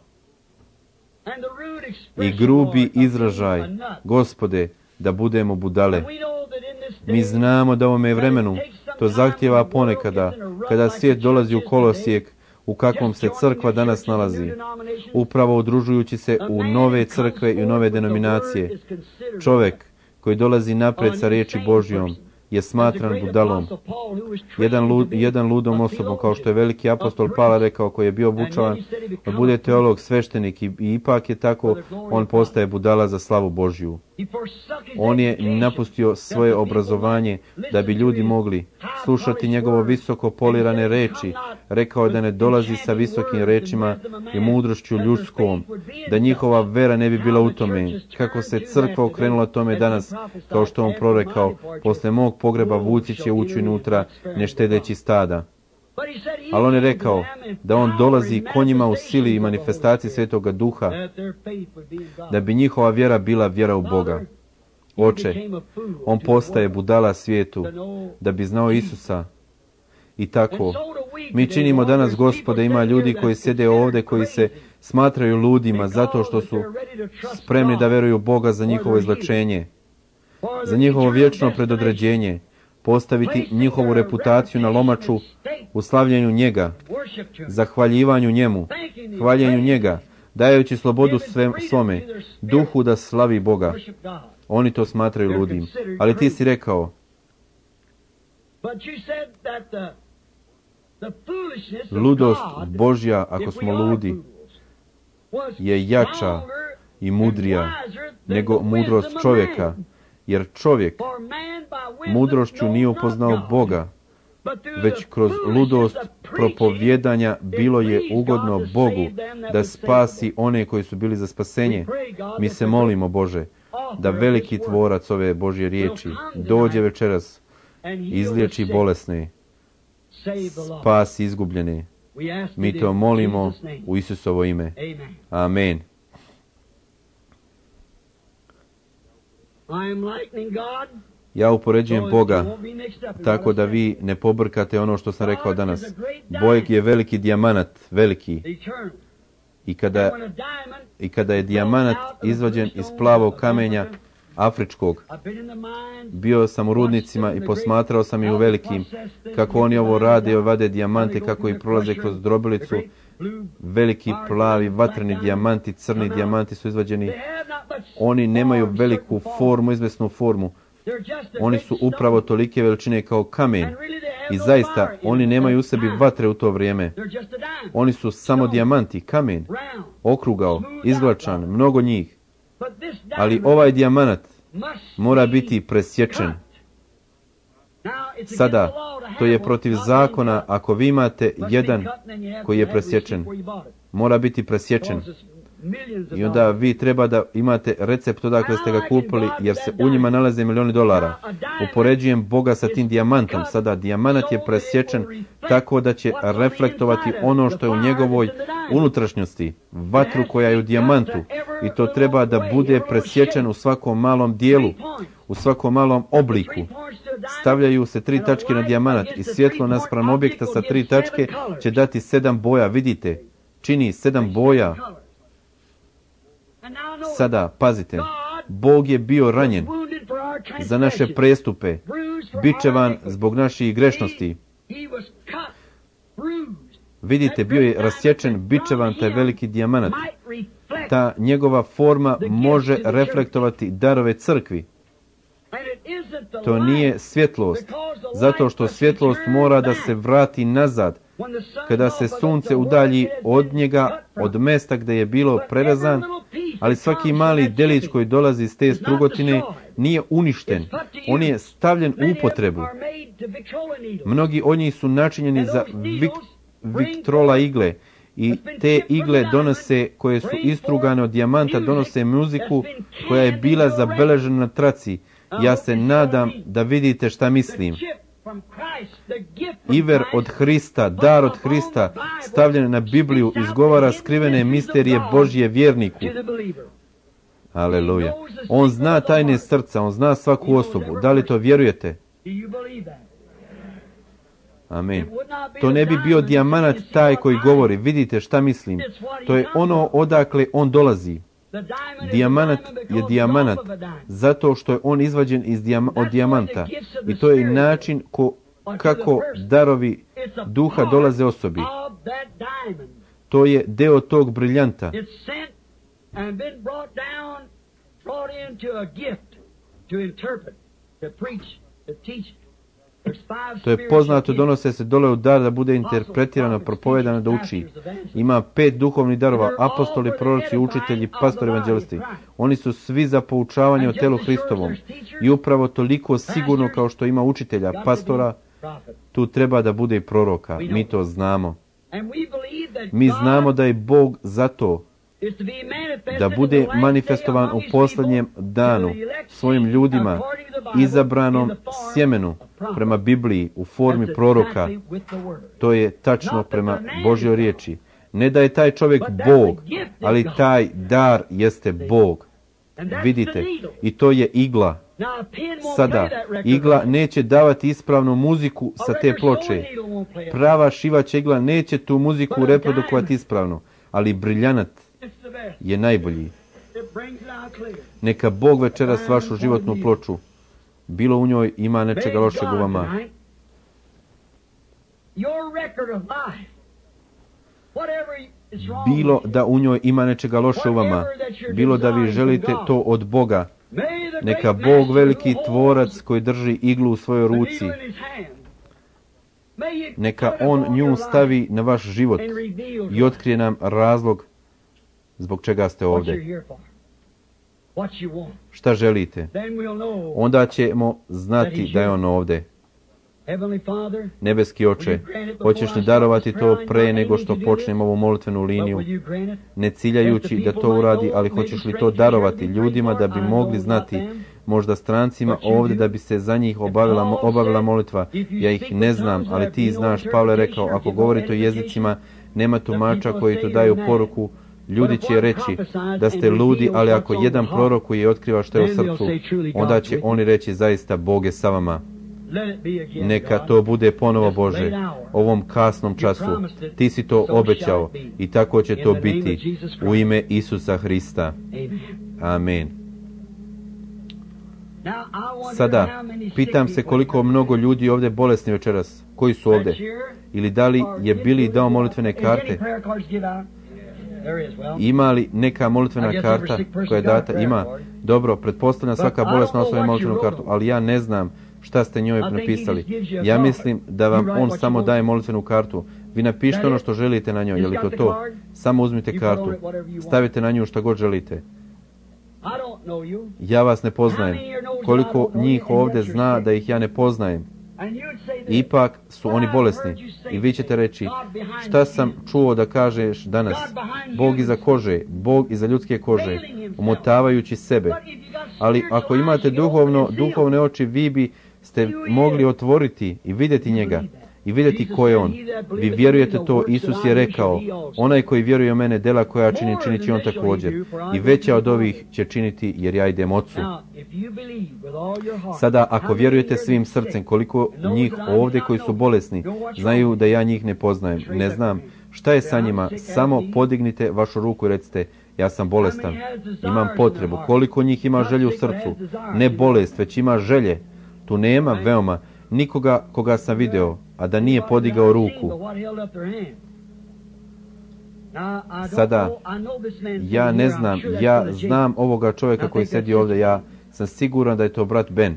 [SPEAKER 1] I grubi izražaj, Gospode, da budemo budale. Mi znamo da u ovome vremenu to zahtjeva ponekada, kada svijet dolazi u kolosijek u kakvom se crkva danas nalazi, upravo udružujući se u nove crkve i u nove denominacije. Čovjek koji dolazi napred sa riječi Božjom je smatran budalom. Jedan, lud, jedan ludom osobom, kao što je veliki apostol Pavle rekao, koji je bio obučavan da bude teolog, sveštenik, i, i ipak je tako, on postaje budala za slavu Božju. On je napustio svoje obrazovanje da bi ljudi mogli slušati njegovo visoko polirane reči. Rekao je da ne dolazi sa visokim rečima i mudrošću ljudskom, da njihova vera ne bi bila u tome. Kako se crkva okrenula tome danas, kao što on prorekao, posle mog pogreba vuci će ući unutra, ne štedeći stada. Ali on je rekao da on dolazi konjima u sili i manifestaciji Svetoga Duha, da bi njihova vjera bila vjera u Boga. Oče, on postaje budala svijetu, da bi znao Isusa. I tako, mi činimo danas, Gospode, ima ljudi koji sjede ovdje, koji se smatraju ludima, zato što su spremni da vjeruju u Boga za njihovo izlečenje, za njihovo vječno predodređenje, postaviti njihovu reputaciju na lomaču u slavljenju njega, zahvaljivanju njemu, hvaljenju njega, dajući slobodu sve, svome duhu da slavi Boga. Oni to smatraju ludim. Ali ti si rekao, ludost Božja, ako smo ludi, je jača i mudrija nego mudrost čovjeka, jer čovjek mudrošću nije upoznao Boga, već kroz ludost propovjedanja bilo je ugodno Bogu da spasi one koji su bili za spasenje. Mi se molimo, Bože, da veliki tvorac ove Božje riječi dođe večeras, izliječi bolesne, spasi izgubljene. Mi to molimo u Isusovo ime. Amen. Ja upoređujem Boga tako da vi ne pobrkate ono što sam rekao danas. Bog je veliki dijamanat, veliki. I kada, i kada je dijamanat izvađen iz plavog kamenja afričkog, bio sam u rudnicima i posmatrao sam i u velikim kako oni ovo rade, vade dijamante, kako i prolaze kroz drobilicu. Veliki plavi vatreni dijamanti, crni dijamanti su izvađeni. Oni nemaju veliku formu, izvesnu formu. Oni su upravo tolike veličine kao kamen. I zaista, oni nemaju u sebi vatre u to vrijeme. Oni su samo dijamanti, kamen, okrugao, izglačan, mnogo njih. Ali ovaj dijamanat mora biti presječen. Sada, to je protiv zakona ako vi imate jedan koji je presječen. Mora biti presječen. I onda vi treba da imate recept odakle ste ga kupili, jer se u njima nalaze milijoni dolara. Upoređujem Boga sa tim dijamantom. Sada, dijamanat je presječen tako da će reflektovati ono što je u njegovoj unutrašnjosti, vatru koja je u dijamantu. I to treba da bude presječen u svakom malom dijelu, u svakom malom obliku. Stavljaju se tri tačke na dijamanat i svjetlo naspram objekta sa tri tačke će dati sedam boja. Vidite, čini sedam boja. Sada, pazite, Bog je bio ranjen za naše prestupe, bičevan zbog naših grešnosti. Vidite, bio je rasječen, bičevan taj veliki dijamanat. Ta njegova forma može reflektovati darove crkvi. To nije svjetlost, zato što svjetlost mora da se vrati nazad. Kada se sunce udalji od njega, od mesta gdje je bilo prerezan, ali svaki mali delić koji dolazi iz te strugotine nije uništen. On je stavljen u upotrebu. Mnogi od njih su načinjeni za vik, viktrola igle. I te igle donose, koje su istrugane od dijamanta, donose muziku koja je bila zabeležena na traci. Ja se nadam da vidite šta mislim. Iver od Hrista, dar od Hrista, stavljen na Bibliju, izgovara skrivene misterije Božje vjerniku. Aleluja. On zna tajne srca, on zna svaku osobu. Da li to vjerujete? Amen. To ne bi bio dijamanat taj koji govori. Vidite šta mislim. To je ono odakle on dolazi. Dijamanat je dijamanat zato što je on izvađen iz dijama, od dijamanta. I to je način ko, kako darovi duha dolaze osobi. To je deo tog briljanta. To je poznato, donose se dole u dar da bude interpretirano, propovedano, da uči. Ima pet duhovnih darova, apostoli, proroci, učitelji, pastori, evanđelisti. Oni su svi za poučavanje o telu Hristovom. I upravo toliko sigurno kao što ima učitelja, pastora, tu treba da bude i proroka. Mi to znamo. Mi znamo da je Bog zato da bude manifestovan u posljednjem danu svojim ljudima, izabranom sjemenu prema Bibliji u formi proroka. To je tačno prema Božjoj riječi. Ne da je taj čovjek Bog, ali taj dar jeste Bog. Vidite, i to je igla. Sada, igla neće davati ispravnu muziku sa te ploče. Prava šivaća igla neće tu muziku reprodukovati ispravno, ali briljanat je najbolji. Neka Bog večeras vašu životnu ploču, bilo u njoj ima nečega lošeg u vama. Bilo da u njoj ima nečega loše u vama, bilo da vi želite to od Boga, neka Bog veliki tvorac koji drži iglu u svojoj ruci, neka On nju stavi na vaš život i otkrije nam razlog zbog čega ste ovdje. Šta želite? Onda ćemo znati da je on ovdje. Nebeski Oče, hoćeš li darovati to pre nego što počnem ovu molitvenu liniju, ne ciljajući da to uradi, ali hoćeš li to darovati ljudima da bi mogli znati, možda strancima ovdje, da bi se za njih obavila, obavila molitva. Ja ih ne znam, ali ti znaš. Pavle rekao, ako govorite o jezicima, nema tumača koji to daju poruku. Ljudi će reći da ste ludi, ali ako jedan prorokuje i otkriva što je u srcu, onda će oni reći zaista Bog je sa vama. Neka to bude ponovo, Bože, ovom kasnom času. Ti si to obećao i tako će to biti u ime Isusa Hrista. Amen. Sada, pitam se koliko mnogo ljudi ovdje bolesni večeras. Koji su ovdje? Ili da li je Billy dao molitvene karte? Ima li neka molitvena karta koja je data? Ima. Dobro, pretpostavljam svaka bolesna osoba ima molitvenu kartu, ali ja ne znam šta ste njoj napisali. Ja mislim da vam on samo daje molitvenu kartu. Vi napišite ono što želite na njoj, je li to to? Samo uzmite kartu, stavite na nju što god želite. Ja vas ne poznajem. Koliko njih ovdje zna da ih ja ne poznajem? Ipak su oni bolesni. I vi ćete reći, šta sam čuo da kažeš danas? Bog iza kože, Bog iza ljudske kože, umotavajući sebe. Ali ako imate duhovno, duhovne oči, vi bi ste mogli otvoriti i vidjeti njega i vidjeti ko je on. Vi vjerujete to, Isus je rekao, onaj koji vjeruje u mene, dela koja čini, činit će on također. I veća od ovih će činiti, jer ja idem Otcu. Sada, ako vjerujete svim srcem, koliko njih ovdje koji su bolesni, znaju da ja njih ne poznajem, ne znam šta je sa njima, samo podignite vašu ruku i recite, ja sam bolestan, imam potrebu. Koliko njih ima želje u srcu, ne bolest, već ima želje. Tu nema veoma nikoga koga sam video, a da nije podigao ruku. Sada, ja ne znam, ja znam ovoga čovjeka koji sedi ovdje, ja sam siguran da je to brat Ben.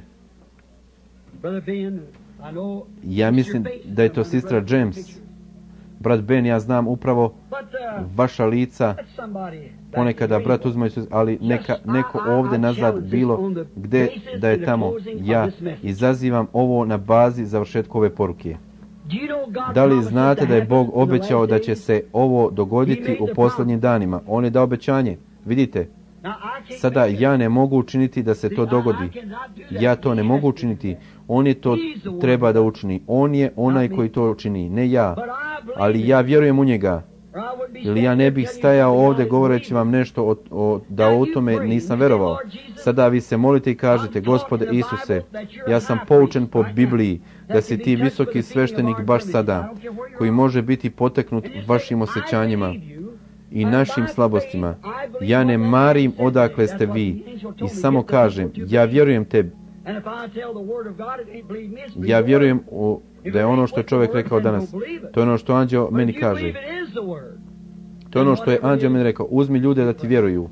[SPEAKER 1] Ja mislim da je to sestra James. Brat Ben, ja znam upravo vaša lica, ponekada brat uzme, ali neka, neko ovdje nazad bilo gdje da je tamo. Ja izazivam ovo na bazi završetkove poruke. Da li znate da je Bog obećao da će se ovo dogoditi u posljednjim danima? On je dao obećanje. Vidite? Sada ja ne mogu učiniti da se to dogodi. Ja to ne mogu učiniti. On je to treba da učini. On je onaj koji to učini, ne ja. Ali ja vjerujem u njega. Ili ja ne bih stajao ovdje govoreći vam nešto o, o, da o tome nisam verovao. Sada vi se molite i kažete, Gospode Isuse, ja sam poučen po Bibliji da si ti visoki sveštenik baš sada, koji može biti poteknut vašim osjećanjima i našim slabostima. Ja ne marim odakle ste vi i samo kažem, ja vjerujem tebi. Ja vjerujem u, da je ono što je čovjek rekao danas. To je ono što anđeo meni kaže. To je ono što je anđeo meni rekao. Uzmi ljude da ti vjeruju.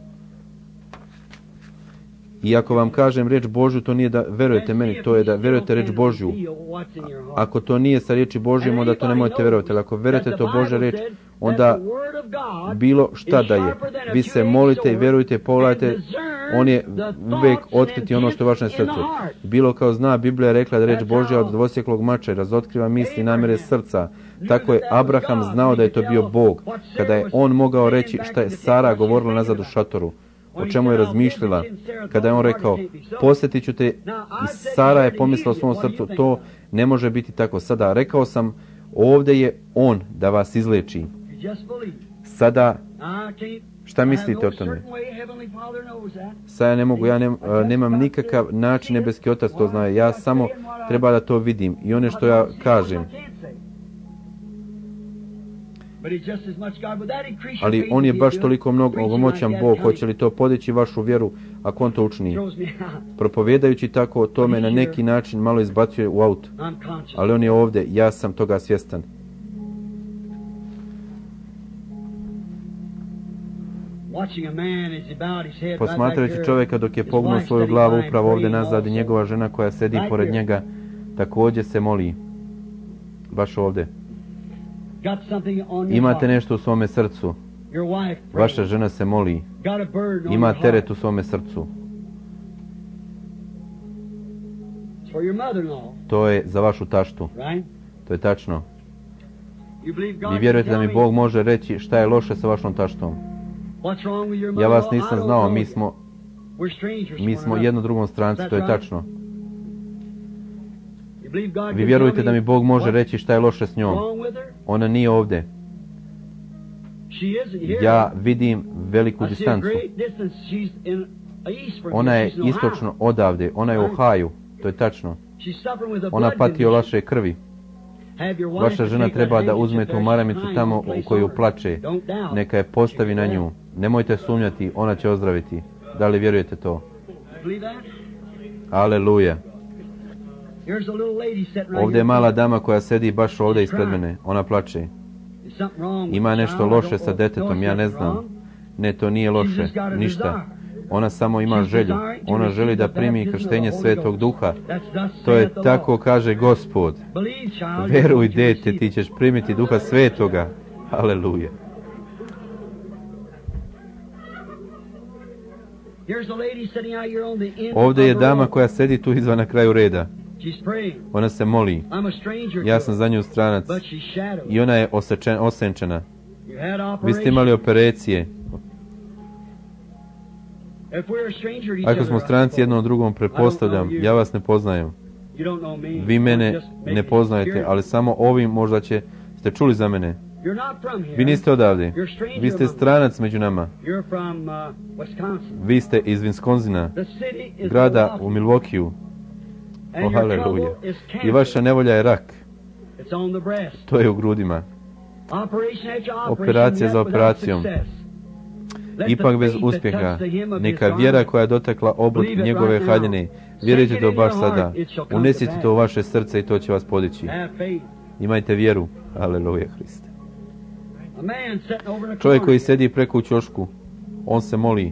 [SPEAKER 1] I ako vam kažem riječ Božju, to nije da verujete meni, to je da verujete riječ Božju. Ako to nije sa riječi Božjom, onda to ne možete vjerovati. Ali ako verujete to Božja riječ, onda bilo šta da je. Vi se molite i verujte, pogledajte, on je uvijek otkriti ono što je u vašem srcu. Bilo kao zna, Biblija je rekla da riječ Božja od dvosjeklog mača razotkriva misli i namjere srca. Tako je Abraham znao da je to bio Bog, kada je on mogao reći šta je Sara govorila nazad u šatoru. O čemu je razmišljala, kada je on rekao, posjetit ću te, i Sara je pomislila u svom srcu, to ne može biti tako. Sada, rekao sam, ovdje je on da vas izleči. Sada, šta mislite o tome? Sada ja ne mogu, ja ne, nemam nikakav način, nebeski Otac to zna, ja samo treba da to vidim i one što ja kažem. Ali on je baš toliko mnogo moćan Bog, hoće li to podići vašu vjeru ako on to učini? Propovjedajući tako o tome na neki način malo izbacuje u auto. Ali on je ovdje, ja sam toga svjestan. Posmatrajući čovjeka dok je pognuo svoju glavu upravo ovdje nazad i njegova žena koja sedi pored njega također se moli. Baš ovdje. Imate nešto u svome srcu. Vaša žena se moli. Ima teret u svome srcu.
[SPEAKER 2] for your mother-in-law,
[SPEAKER 1] to je za vašu taštu.
[SPEAKER 2] right?
[SPEAKER 1] To je tačno.
[SPEAKER 2] You believe God
[SPEAKER 1] Vi
[SPEAKER 2] can
[SPEAKER 1] vjerujete da
[SPEAKER 2] tell
[SPEAKER 1] mi
[SPEAKER 2] me
[SPEAKER 1] Bog može reći šta je loše sa vašom taštom.
[SPEAKER 2] what's wrong with your
[SPEAKER 1] Ja vas
[SPEAKER 2] mother-in-law? I
[SPEAKER 1] nisam
[SPEAKER 2] don't
[SPEAKER 1] znao,
[SPEAKER 2] know
[SPEAKER 1] mi
[SPEAKER 2] you.
[SPEAKER 1] smo,
[SPEAKER 2] We're strangers
[SPEAKER 1] mi
[SPEAKER 2] to
[SPEAKER 1] smo
[SPEAKER 2] one
[SPEAKER 1] jedno
[SPEAKER 2] another.
[SPEAKER 1] drugom stranci, to je
[SPEAKER 2] That's right.
[SPEAKER 1] tačno.
[SPEAKER 2] You believe God
[SPEAKER 1] Vi
[SPEAKER 2] can
[SPEAKER 1] vjerujete
[SPEAKER 2] tell
[SPEAKER 1] da
[SPEAKER 2] me
[SPEAKER 1] mi Bog može
[SPEAKER 2] what's
[SPEAKER 1] reći šta je loše s njom.
[SPEAKER 2] wrong with her?
[SPEAKER 1] Ona nije ovdje.
[SPEAKER 2] She isn't here.
[SPEAKER 1] Ja vidim veliku
[SPEAKER 2] I see a
[SPEAKER 1] distancu.
[SPEAKER 2] great distance. She's in east from
[SPEAKER 1] Ona
[SPEAKER 2] here.
[SPEAKER 1] je
[SPEAKER 2] She's in Ohio.
[SPEAKER 1] istočno odavde, ona je u Ohaju. To je tačno.
[SPEAKER 2] She's suffering with a
[SPEAKER 1] Ona
[SPEAKER 2] blood
[SPEAKER 1] pati od
[SPEAKER 2] condition.
[SPEAKER 1] vaše krvi.
[SPEAKER 2] Have your wife
[SPEAKER 1] Vaša
[SPEAKER 2] to
[SPEAKER 1] žena
[SPEAKER 2] take
[SPEAKER 1] treba
[SPEAKER 2] that
[SPEAKER 1] da
[SPEAKER 2] handkerchief
[SPEAKER 1] uzme tu
[SPEAKER 2] there, she's
[SPEAKER 1] maramicu
[SPEAKER 2] crying
[SPEAKER 1] tamo
[SPEAKER 2] on, place
[SPEAKER 1] u koju
[SPEAKER 2] on her.
[SPEAKER 1] plače.
[SPEAKER 2] Don't doubt.
[SPEAKER 1] Neka je postavi na nju. Nemojte sumnjati, ona će ozdraviti. Da li vjerujete to?
[SPEAKER 2] Believe that?
[SPEAKER 1] Aleluja.
[SPEAKER 2] Here's a little lady sitting right
[SPEAKER 1] Ovdje je
[SPEAKER 2] here.
[SPEAKER 1] mala dama koja sedi baš ovdje ispred mene. Ona plače.
[SPEAKER 2] Is something wrong with
[SPEAKER 1] Ima
[SPEAKER 2] the
[SPEAKER 1] nešto
[SPEAKER 2] child? I
[SPEAKER 1] loše
[SPEAKER 2] don't
[SPEAKER 1] sa
[SPEAKER 2] know.
[SPEAKER 1] detetom,
[SPEAKER 2] No,
[SPEAKER 1] ja
[SPEAKER 2] it's
[SPEAKER 1] ne
[SPEAKER 2] nothing
[SPEAKER 1] znam.
[SPEAKER 2] wrong.
[SPEAKER 1] Ne, to nije loše,
[SPEAKER 2] just got a
[SPEAKER 1] ništa.
[SPEAKER 2] desire.
[SPEAKER 1] Ona samo ima
[SPEAKER 2] She's
[SPEAKER 1] želju.
[SPEAKER 2] desiring to
[SPEAKER 1] Ona
[SPEAKER 2] receive
[SPEAKER 1] želi da
[SPEAKER 2] the
[SPEAKER 1] primi
[SPEAKER 2] baptism of
[SPEAKER 1] krštenje
[SPEAKER 2] the Holy
[SPEAKER 1] Svetog
[SPEAKER 2] Ghost.
[SPEAKER 1] Duha.
[SPEAKER 2] That's thus
[SPEAKER 1] To je
[SPEAKER 2] saith the
[SPEAKER 1] tako
[SPEAKER 2] Lord.
[SPEAKER 1] kaže Gospod.
[SPEAKER 2] Believe, child, you're
[SPEAKER 1] Veruj,
[SPEAKER 2] going to
[SPEAKER 1] dete,
[SPEAKER 2] receive
[SPEAKER 1] ti
[SPEAKER 2] it.
[SPEAKER 1] ćeš primiti Duha Svetoga. Aleluja.
[SPEAKER 2] Here's a lady sitting out here on the end
[SPEAKER 1] Ovdje je
[SPEAKER 2] of the
[SPEAKER 1] dama
[SPEAKER 2] road.
[SPEAKER 1] koja sedi tu izvan na kraju reda.
[SPEAKER 2] She's praying.
[SPEAKER 1] Ona se moli.
[SPEAKER 2] I'm a stranger
[SPEAKER 1] Ja
[SPEAKER 2] to
[SPEAKER 1] sam
[SPEAKER 2] her,
[SPEAKER 1] za nju stranac.
[SPEAKER 2] but she's shadowed.
[SPEAKER 1] I ona je osečen, osenčena.
[SPEAKER 2] You had
[SPEAKER 1] Vi ste imali
[SPEAKER 2] operation.
[SPEAKER 1] operacije.
[SPEAKER 2] If we're a stranger to each
[SPEAKER 1] Ako smo
[SPEAKER 2] other,
[SPEAKER 1] stranci jednom drugom, pretpostavljam, ja vas ne poznajem.
[SPEAKER 2] you don't know me.
[SPEAKER 1] Vi mene
[SPEAKER 2] Just make
[SPEAKER 1] ne
[SPEAKER 2] it
[SPEAKER 1] poznajete,
[SPEAKER 2] clear.
[SPEAKER 1] ali samo ovim možda će, ste čuli za mene.
[SPEAKER 2] You're not from here.
[SPEAKER 1] Vi niste odavde.
[SPEAKER 2] You're stranger
[SPEAKER 1] Vi ste
[SPEAKER 2] among us.
[SPEAKER 1] stranac među nama.
[SPEAKER 2] You're from uh, Wisconsin.
[SPEAKER 1] Vi ste iz Wisconsina,
[SPEAKER 2] The city is
[SPEAKER 1] grada u
[SPEAKER 2] Milwaukee.
[SPEAKER 1] Milwaukeeju.
[SPEAKER 2] And
[SPEAKER 1] O,
[SPEAKER 2] your
[SPEAKER 1] haleluja.
[SPEAKER 2] trouble is
[SPEAKER 1] I
[SPEAKER 2] cancer.
[SPEAKER 1] vaša nevolja je rak.
[SPEAKER 2] It's on the breast.
[SPEAKER 1] To je u grudima.
[SPEAKER 2] Operation after operation,
[SPEAKER 1] Operacija
[SPEAKER 2] yet
[SPEAKER 1] za
[SPEAKER 2] without
[SPEAKER 1] operacijom.
[SPEAKER 2] success. Let the
[SPEAKER 1] Ipak bez
[SPEAKER 2] faith that
[SPEAKER 1] uspjeha.
[SPEAKER 2] touched the hem of his
[SPEAKER 1] Neka
[SPEAKER 2] garment
[SPEAKER 1] vjera koja je dotakla oblak
[SPEAKER 2] believe it
[SPEAKER 1] njegove
[SPEAKER 2] right now.
[SPEAKER 1] haljine. Vjerujte
[SPEAKER 2] Take it
[SPEAKER 1] to
[SPEAKER 2] in
[SPEAKER 1] baš
[SPEAKER 2] your
[SPEAKER 1] sada.
[SPEAKER 2] heart, it shall come to
[SPEAKER 1] Unesite
[SPEAKER 2] pass.
[SPEAKER 1] to u vaše srce i to će vas podići.
[SPEAKER 2] Have faith.
[SPEAKER 1] Imajte vjeru. Aleluja Hriste.
[SPEAKER 2] A man sitting over in a
[SPEAKER 1] Čovjek
[SPEAKER 2] corner.
[SPEAKER 1] koji sedi preko u ćošku, on se moli.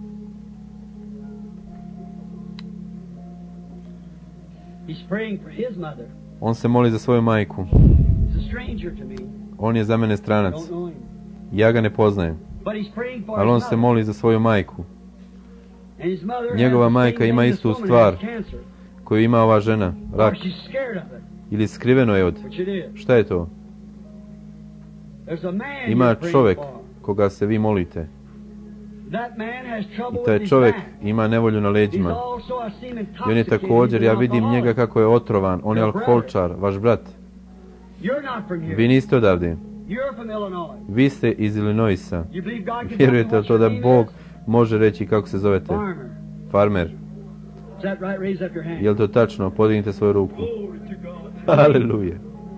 [SPEAKER 2] He's praying for his mother.
[SPEAKER 1] On se moli za svoju majku.
[SPEAKER 2] He's a stranger to me.
[SPEAKER 1] On je za mene
[SPEAKER 2] I
[SPEAKER 1] stranac.
[SPEAKER 2] don't know him.
[SPEAKER 1] Ja ga ne poznajem.
[SPEAKER 2] But he's praying for
[SPEAKER 1] Ali on
[SPEAKER 2] his
[SPEAKER 1] se
[SPEAKER 2] mother.
[SPEAKER 1] moli za svoju majku,
[SPEAKER 2] And his mother
[SPEAKER 1] Njegova
[SPEAKER 2] has the
[SPEAKER 1] majka
[SPEAKER 2] same
[SPEAKER 1] ima
[SPEAKER 2] name, this
[SPEAKER 1] istu
[SPEAKER 2] woman
[SPEAKER 1] stvar.
[SPEAKER 2] has cancer.
[SPEAKER 1] koju ima ova žena, rak.
[SPEAKER 2] Or she's scared of it,
[SPEAKER 1] Ili skriveno je od.
[SPEAKER 2] which it is.
[SPEAKER 1] Šta je to?
[SPEAKER 2] There's a man
[SPEAKER 1] Ima
[SPEAKER 2] you're praying
[SPEAKER 1] čovjek
[SPEAKER 2] for.
[SPEAKER 1] koga se vi molite.
[SPEAKER 2] That man has trouble
[SPEAKER 1] I taj
[SPEAKER 2] with his
[SPEAKER 1] čovjek
[SPEAKER 2] back.
[SPEAKER 1] ima nevolju na
[SPEAKER 2] He's
[SPEAKER 1] leđima.
[SPEAKER 2] also, I see him
[SPEAKER 1] I on je
[SPEAKER 2] intoxicated.
[SPEAKER 1] također,
[SPEAKER 2] He's
[SPEAKER 1] ja
[SPEAKER 2] an
[SPEAKER 1] vidim
[SPEAKER 2] alcoholic.
[SPEAKER 1] njega kako je otrovan. On je
[SPEAKER 2] Your brother.
[SPEAKER 1] alkoholčar, vaš brat.
[SPEAKER 2] You're not from here.
[SPEAKER 1] Vi niste odavde.
[SPEAKER 2] You're from Illinois.
[SPEAKER 1] Vi ste iz Illinoisa.
[SPEAKER 2] You believe God can tell me
[SPEAKER 1] Vjerujete
[SPEAKER 2] what
[SPEAKER 1] li to
[SPEAKER 2] your
[SPEAKER 1] da
[SPEAKER 2] name
[SPEAKER 1] Bog
[SPEAKER 2] is?
[SPEAKER 1] može reći kako se zovete?
[SPEAKER 2] Farmer.
[SPEAKER 1] Farmer.
[SPEAKER 2] Is that right? Raise up your hand.
[SPEAKER 1] Je li to tačno? Podignite svoju ruku.
[SPEAKER 2] Glory to God.
[SPEAKER 1] Aleluja.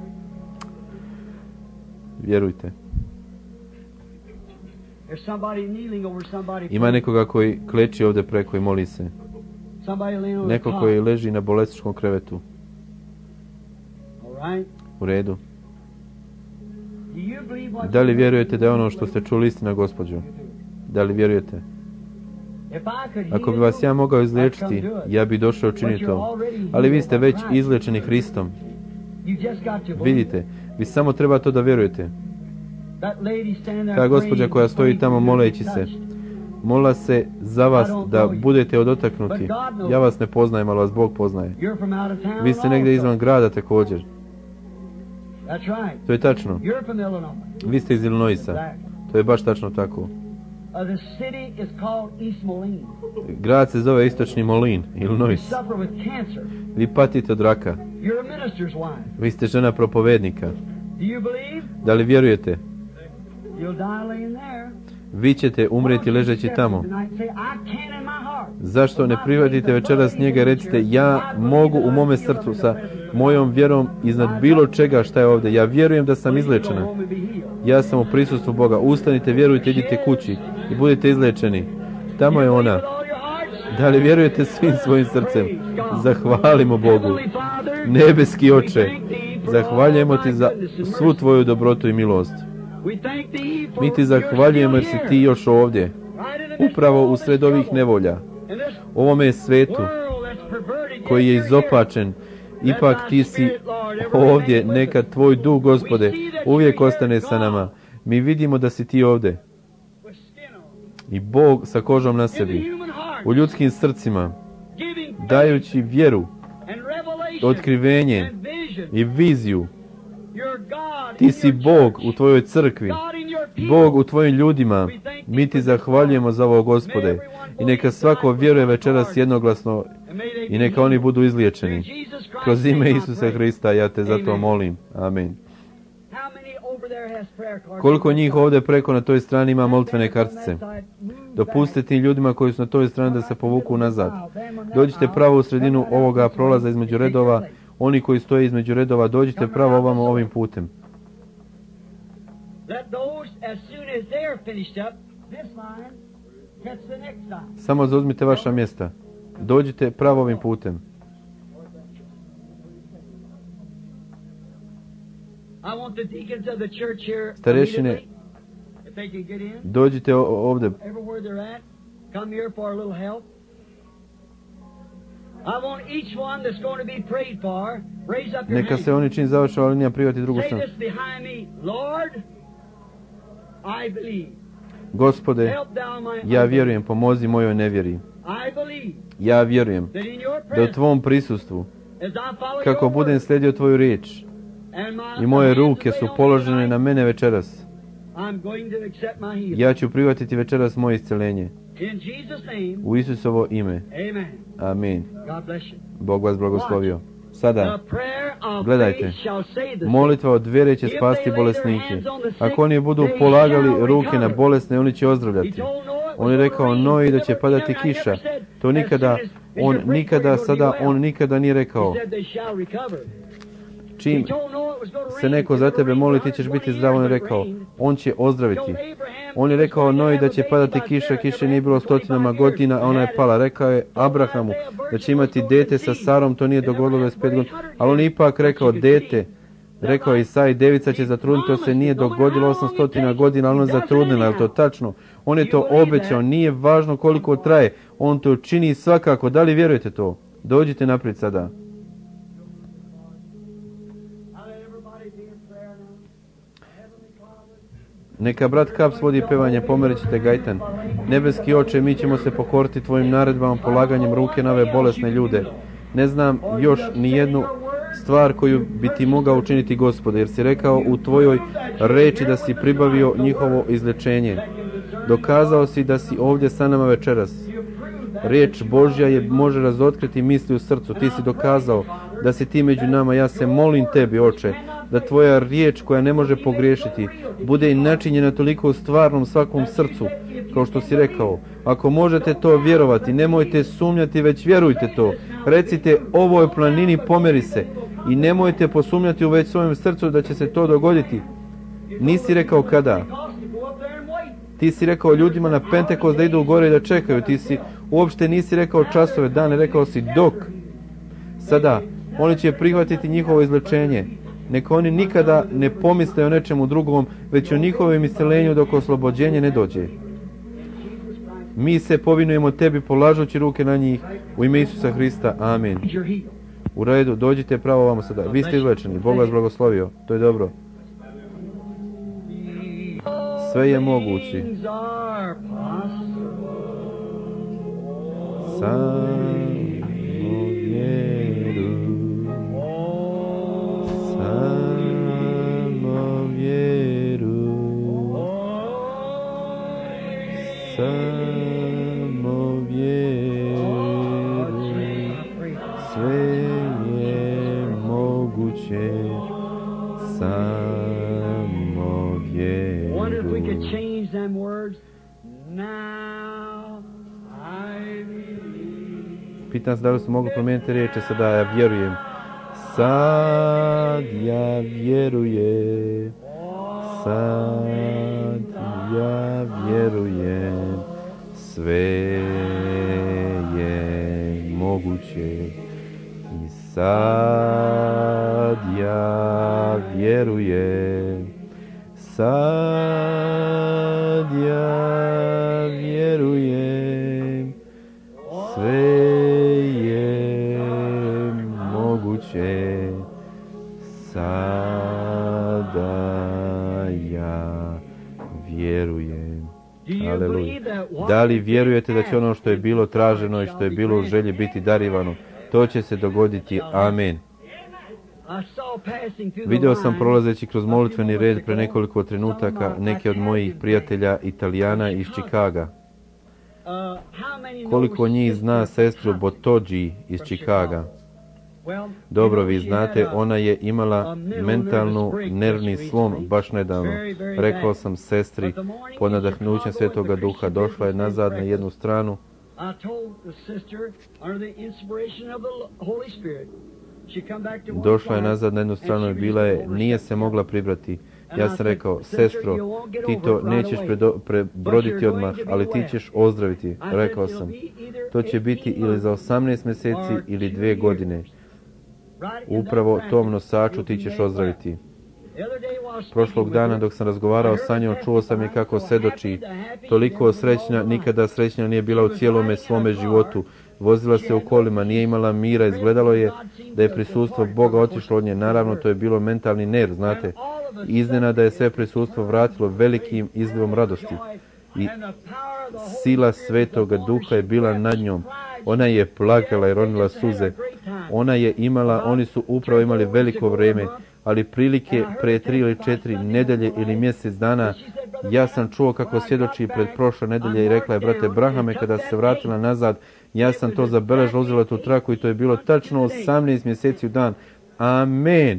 [SPEAKER 1] Vjerujte.
[SPEAKER 2] There's somebody kneeling over somebody.
[SPEAKER 1] Ima nekoga koji kleči ovdje preko i moli se.
[SPEAKER 2] Somebody laying on
[SPEAKER 1] Neko
[SPEAKER 2] the
[SPEAKER 1] koji
[SPEAKER 2] cot.
[SPEAKER 1] leži na bolesničkom krevetu.
[SPEAKER 2] All right.
[SPEAKER 1] U redu.
[SPEAKER 2] Do you believe what
[SPEAKER 1] Da li
[SPEAKER 2] you
[SPEAKER 1] vjerujete da je ono što ste čuli istina, gospođo? Da li vjerujete?
[SPEAKER 2] If I could
[SPEAKER 1] Ako bi
[SPEAKER 2] heal
[SPEAKER 1] vas ja
[SPEAKER 2] you,
[SPEAKER 1] mogao
[SPEAKER 2] I'd
[SPEAKER 1] izliječiti,
[SPEAKER 2] come do it.
[SPEAKER 1] ja bi došao
[SPEAKER 2] But
[SPEAKER 1] učiniti
[SPEAKER 2] you're
[SPEAKER 1] to.
[SPEAKER 2] already
[SPEAKER 1] Ali vi
[SPEAKER 2] healed
[SPEAKER 1] ste
[SPEAKER 2] by
[SPEAKER 1] već
[SPEAKER 2] Christ.
[SPEAKER 1] izliječeni Hristom.
[SPEAKER 2] You just got to believe.
[SPEAKER 1] Vidite, vi samo treba to da vjerujete.
[SPEAKER 2] That lady standing there
[SPEAKER 1] Ta gospođa
[SPEAKER 2] praying,
[SPEAKER 1] koja stoji
[SPEAKER 2] praying
[SPEAKER 1] tamo
[SPEAKER 2] for you to
[SPEAKER 1] moleći
[SPEAKER 2] be
[SPEAKER 1] se,
[SPEAKER 2] touched.
[SPEAKER 1] mola se za vas da budete odotaknuti. Ja vas ne poznajem, ali vas Bog poznaje.
[SPEAKER 2] You're from out of town
[SPEAKER 1] Vi ste negdje
[SPEAKER 2] also.
[SPEAKER 1] izvan grada također.
[SPEAKER 2] That's right.
[SPEAKER 1] To je tačno.
[SPEAKER 2] You're from Illinois.
[SPEAKER 1] Vi ste iz Illinoisa.
[SPEAKER 2] Exactly.
[SPEAKER 1] To je baš tačno tako.
[SPEAKER 2] Uh, the city is called East Moline.
[SPEAKER 1] Grad se zove Istočni Molin,
[SPEAKER 2] You
[SPEAKER 1] Illinois.
[SPEAKER 2] suffer with cancer.
[SPEAKER 1] Vi patite od raka.
[SPEAKER 2] You're a minister's wife.
[SPEAKER 1] Vi ste žena propovednika.
[SPEAKER 2] Do you believe?
[SPEAKER 1] Da li vjerujete?
[SPEAKER 2] You'll die laying there.
[SPEAKER 1] Vi ćete umreti ležeći tamo. Zašto ne prihvatite večeras njega i recite, ja mogu u mome srcu sa mojom vjerom iznad bilo čega šta je ovdje. Ja vjerujem da sam izlečena. Ja sam u prisustvu Boga. Ustanite, vjerujte, idite kući i budete izlečeni. Tamo je ona. Da li vjerujete svim svojim srcem? Zahvalimo Bogu. Nebeski Oče, zahvaljujemo ti za svu tvoju dobrotu i milost. Mi ti zahvaljujemo jer si ti još ovdje, upravo usred ovih nevolja, u ovome svetu koji je izopačen. Ipak ti si ovdje, neka tvoj duh, Gospode, uvijek ostane sa nama. Mi vidimo da si ti ovdje. I Bog sa kožom na sebi, u ljudskim srcima, dajući vjeru otkrivenje i viziju. Ti si Bog u tvojoj crkvi, Bog u tvojim ljudima. Mi ti zahvaljujemo za ovo, Gospode. I neka svako vjeruje večeras jednoglasno i neka oni budu izliječeni. Kroz ime Isusa Hrista ja te zato molim. Amen. Koliko njih ovdje preko na toj strani ima molitvene kartice? Dopustite tim ljudima koji su na toj strani da se povuku nazad. Dođite pravo u sredinu ovoga prolaza između redova. Oni koji stoje između redova, dođite pravo ovamo ovim putem. Samo zauzmite vaša mjesta. Dođite pravo ovim putem. Starešine, dođite ovdje. Neka se oni čim završava linija privati drugu stranu. Gospode, ja vjerujem, pomozi mojoj nevjeri. Ja vjerujem da u tvom prisustvu, kako budem slijedio tvoju riječ i moje ruke su položene na mene večeras, ja ću prihvatiti večeras moje isceljenje. U Isusovo ime. Amin. Bog vas blagoslovio. Sada, gledajte, molitva od vjere će spasti bolesnike. Ako oni budu polagali ruke na bolesne, oni će ozdravljati. On je rekao Noji da će padati kiša. To nikada, on nikada, sada, on nikada nije rekao. Čim se neko za tebe moli, ti ćeš biti zdrav, on je rekao, on će ozdraviti. On je rekao Noji da će padati kiša, kiše nije bilo stotinama godina, a ona je pala. Rekao je Abrahamu da će imati dete sa Sarom, to nije dogodilo dvadeset pet godina, ali on je ipak rekao dete. Rekao je Isai, devica će zatrudniti, to se nije dogodilo osamsto godina, ali on je zatrudnila, je to tačno? On je to obećao, nije važno koliko traje, on to čini svakako. Da li vjerujete to? Dođite naprijed sada. Neka brat Kaps vodi pevanje, pomerit ćete gajtan. Nebeski oče, mi ćemo se pokoriti tvojim naredbama polaganjem ruke na ove bolesne ljude. Ne znam još ni jednu stvar koju bi ti mogao učiniti, Gospode, jer si rekao u tvojoj reči da si pribavio njihovo izlječenje. Dokazao si da si ovdje sa nama večeras. Riječ Božja je može razotkriti misli u srcu. Ti si dokazao da si ti među nama. Ja se molim tebi, oče, da tvoja riječ koja ne može pogriješiti bude i načinjena toliko u stvarnom svakom srcu, kao što si rekao. Ako možete to vjerovati, nemojte sumnjati, već vjerujte to. Recite ovoj planini pomeri se i nemojte posumnjati u već svojem srcu da će se to dogoditi. Nisi rekao kada. Ti si rekao ljudima na Pentekost da idu u gore i da čekaju. Ti si uopšte nisi rekao časove, dane, rekao si dok. Sada, oni će prihvatiti njihovo izlečenje. Neka oni nikada ne pomisle o nečemu drugom, već o njihovom isceljenju dok oslobođenje ne dođe. Mi se povinujemo tebi polažući ruke na njih u ime Isusa Hrista. Amen. U redu, dođite pravo ovamo sada. Vi ste izlečeni. Bog vas blagoslovio. To je dobro. Sve je moguće. Samo vjeruj. Samo vjeruj. Samo vjeruj. Sve je moguće. Samo vjeruj. Change them words. Now I believe. Pitam se da li se mogu promijeniti riječi sada. Ja vjerujem. Sad ja vjerujem. Sad ja vjerujem. Sve je moguće. I sad ja vjerujem. Sad ja vjerujem, sve je moguće, sada ja vjerujem. Aleluja. Da li vjerujete da će ono što je bilo traženo i što je bilo u želji biti darivano? To će se dogoditi. Amen. Video sam prolazeći kroz molitveni red pre nekoliko trenutaka neke od mojih prijatelja Italijana iz Čikaga. Koliko njih zna sestru Botođi iz Čikaga? Dobro, vi znate, ona je imala mentalnu nervni slom baš nedavno. Rekao sam sestri, pod nadahnućem Svetoga Duha, došla je nazad na jednu stranu. Došla je nazad na jednu stranu i bila je, nije se mogla pribrati. Ja sam rekao, sestro, ti to nećeš predo, prebroditi odmah, ali ti ćeš ozdraviti. Rekao sam, to će biti ili za osamnaest mjeseci ili dvije godine. Upravo tom nosaču ti ćeš ozdraviti. Prošlog dana dok sam razgovarao sa njom, čuo sam je kako svedoči. Toliko srećna, nikada srećna nije bila u cijelome svome životu. Vozila se u kolima, nije imala mira, izgledalo je da je prisustvo Boga otišlo od nje. Naravno, to je bilo mentalni nerv, znate. Iznenada je sve prisustvo vratilo velikim izlivom radosti. I sila Svetoga Duha je bila nad njom. Ona je plakala i ronila suze. Ona je imala, oni su upravo imali veliko vrijeme, ali prilike pre tri ili četiri nedelje ili mjesec dana, ja sam čuo kako svjedoči pred prošle nedelje i rekla je, brate Brahame, kada se vratila nazad, ja sam to zabeležila, uzela tu traku i to je bilo tačno osamnaest mjeseci u dan. Amen.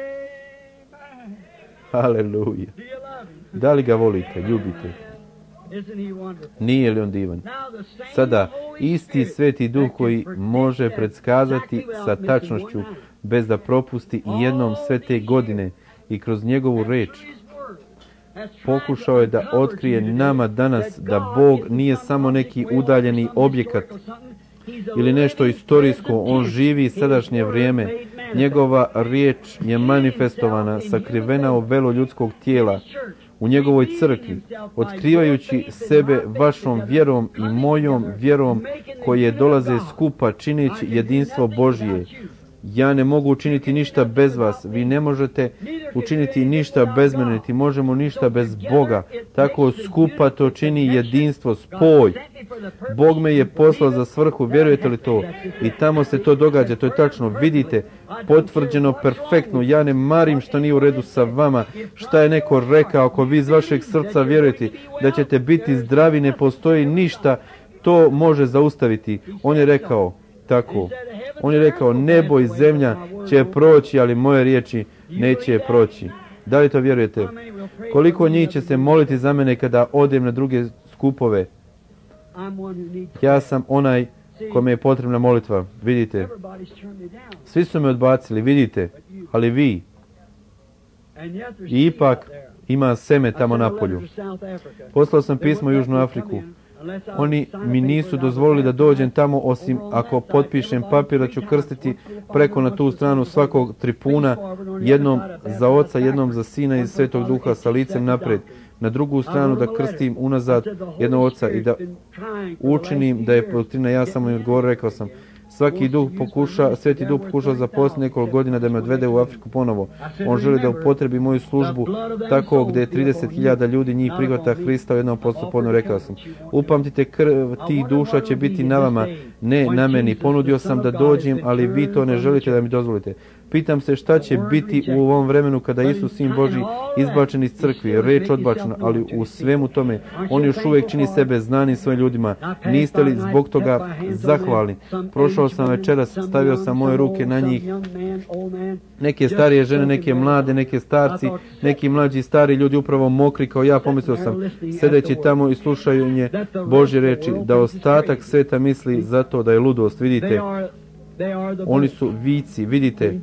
[SPEAKER 1] Haleluja. Da li ga volite, ljubite? Nije li on divan? Sada, isti Sveti Duh koji može predskazati sa tačnošću, bez da propusti i jednom sve te godine i kroz njegovu reč, pokušao je da otkrije nama danas da Bog nije samo neki udaljeni objekat ili nešto istorijsko. On živi sadašnje vrijeme. Njegova riječ je manifestovana, sakrivena u velu ljudskog tijela, u njegovoj crkvi, otkrivajući sebe vašom vjerom i mojom vjerom koje dolaze skupa čineći jedinstvo Božije. Ja ne mogu učiniti ništa bez vas, vi ne možete učiniti ništa bez mene, niti možemo ništa bez Boga. Tako skupa to čini jedinstvo, spoj. Bog me je poslao za svrhu, vjerujete li to? I tamo se to događa, to je tačno. Vidite, potvrđeno perfektno. Ja ne marim što nije u redu sa vama. Šta je neko rekao, ako vi iz vašeg srca vjerujete da ćete biti zdravi, ne postoji ništa, to može zaustaviti. On je rekao tako. On je rekao, nebo i zemlja će proći, ali moje riječi neće proći. Da li to vjerujete? Koliko njih će se moliti za mene kada odem na druge skupove? Ja sam onaj kome je potrebna molitva. Vidite? Svi su me odbacili, vidite? Ali vi. I ipak ima seme tamo na polju. Poslao sam pismo u Južnu Afriku. Oni mi nisu dozvolili da dođem tamo, osim ako potpišem papir da ću krstiti preko na tu stranu svakog tripuna, jednom za oca, jednom za sina i Svetog Duha sa licem napred. Na drugu stranu da krstim unazad jednog oca i da učinim da je doktrina. Ja sam im odgovorio, rekao sam, svaki duh pokuša, Sveti Duh pokuša za posljednje nekoliko godina da me odvede u Afriku ponovo. On želi da upotrebi moju službu tako gdje je trideset hiljada ljudi njih prihvata Hrista u jednom postuponu. Rekao sam, upamtite, krv tih duša će biti na vama, ne na meni. Ponudio sam da dođem, ali vi to ne želite da mi dozvolite. Pitam se šta će biti u ovom vremenu kada Isus, Sin Božji, izbačen iz crkvi, reč odbačena, ali u svemu tome on još uvijek čini sebe znanim svojim ljudima. Niste li zbog toga zahvalni? Prošao sam večeras, stavio sam moje ruke na njih, neke starije žene, neke mlade, neke starci, neki mlađi stari ljudi upravo mokri kao ja. Pomislio sam, sedeći tamo i slušaju Božje reči, da ostatak sveta misli zato da je ludost. Vidite, oni su vici, vidite.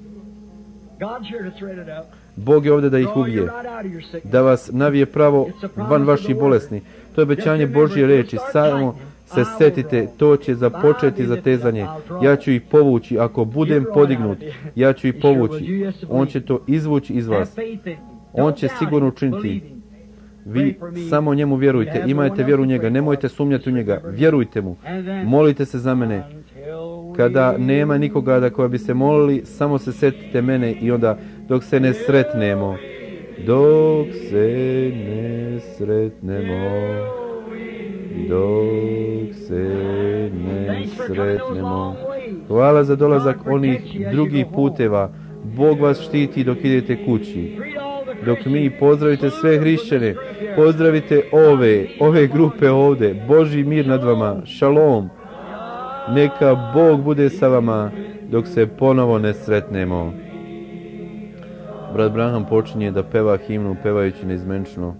[SPEAKER 1] Bog je ovdje da ih ubije, da vas navije pravo van vaših bolesni. To je obećanje Božje reči. Samo se setite, to će započeti zatezanje. Ja ću ih povući, ako budem podignut, ja ću ih povući. On će to izvući iz vas. On će sigurno učiniti. Vi samo njemu vjerujte, imajte vjeru u njega, nemojte sumnjati u njega, vjerujte mu, molite se za mene. Kada nema nikoga da koja bi se molili, samo se setite mene i onda dok se ne sretnemo, dok se ne sretnemo, dok se ne sretnemo, Hvala za dolazak onih drugih puteva. Bog vas štiti dok idete kući. Dok mi pozdravite sve hrišćane, pozdravite ove, ove grupe ovde. Božji mir nad vama. Šalom. Neka Bog bude sa vama dok se ponovo ne sretnemo. Brat Branham počinje da peva himnu pevajući neizmenčno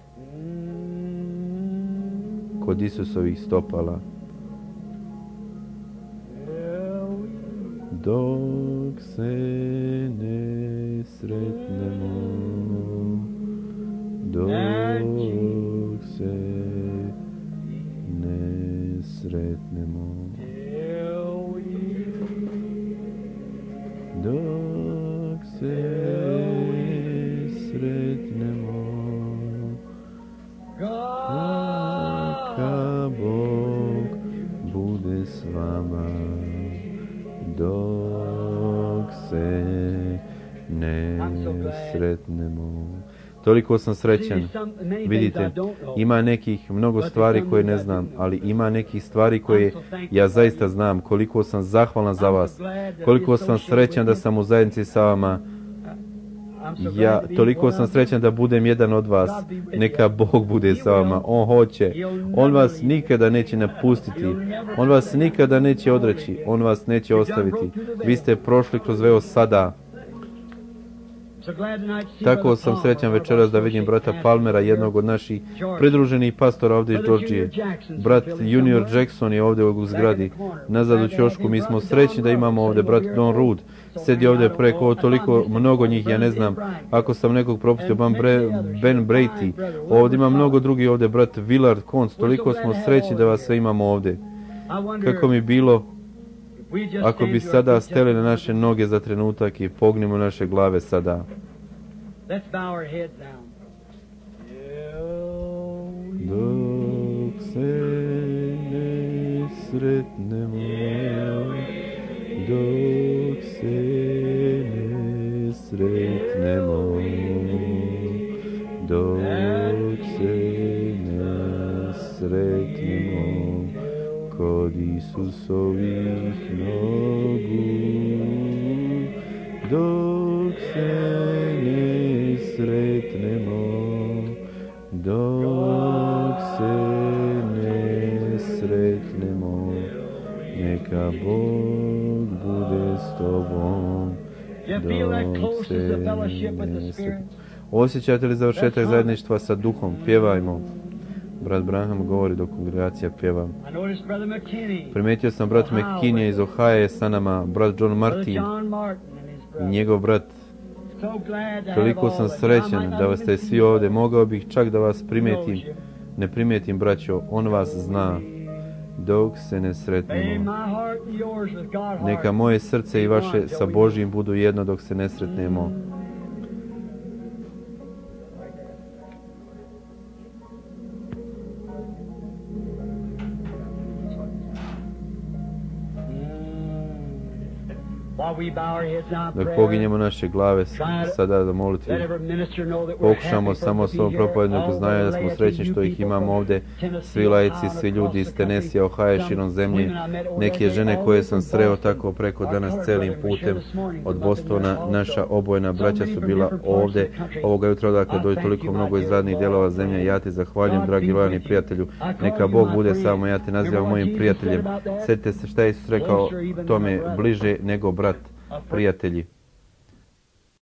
[SPEAKER 1] kod Isusovih stopala. Dok se ne sretnemo, dok se ne sretnemo, dok se sretnemo, neka Bog bude s vama, dok se ne sretnemo. Toliko sam srećan. Vidite, ima nekih mnogo stvari koje ne znam, ali ima nekih stvari koje ja zaista znam. Koliko sam zahvalan za vas, koliko sam srećan da sam u zajednici sa vama. Ja toliko sam srećan da budem jedan od vas. Neka Bog bude sa vama. On hoće. On vas nikada neće napustiti. On vas nikada neće odreći. On vas neće ostaviti. Vi ste prošli kroz veo sada. Tako sam srećan večeras da vidim brata Palmera, jednog od naših pridruženih pastora ovdje iz Georgije. Brat Junior Jackson je ovdje u zgradi. Nazad u ćošku. Mi smo srećni da imamo ovdje brat Don Rood. Sedi ovdje preko toliko mnogo njih, ja ne znam. Ako sam nekog propustio, Ben Brady. Ovdje ima mnogo drugih ovdje, brat Willard Konc. Toliko smo srećni da vas sve imamo ovdje. Kako mi bilo ako bi sada steli na naše noge za trenutak i pognimo naše glave sada. Dok se ne sretnemo, dok se ne sretnemo, dok se ne sretnemo kod Isusovih nogu, dok se ne sretnemo, dok se ne sretnemo, neka Bog bude s tobom, dok se ne sretnemo. Osjećate li završetak zajedništva sa duhom? Pjevajmo. Brat Branham govori dok kongregacija pjeva. Primetio sam brat McKinney iz Ohaja je sa nama, brat John Martin i njegov brat. Toliko sam srećan da vas ste svi ovdje. Mogao bih čak da vas primetim. Ne primetim, braćo, on vas zna. Dok se ne sretnemo. Neka moje srce i vaše sa Božjim budu jedno dok se ne sretnemo. Dok poginjemo naše glave sada da molitvi, pokušamo samo svom propovednog znanja da smo srećni što ih imamo ovdje, svi laici, svi ljudi iz Tenesija, Ohaja, širom zemlje, neke žene koje sam sreo tako preko danas celim putem od Bostona, naša obojena braća su bila ovdje ovoga jutra, dakle dođe toliko mnogo iz radnih dijelova zemlje. Ja ti zahvaljujem, dragi lojani prijatelju, neka Bog bude samo, ja te nazivam mojim prijateljem. Sjetite se šta je Isus rekao, tome bliže nego brat, prijatelji.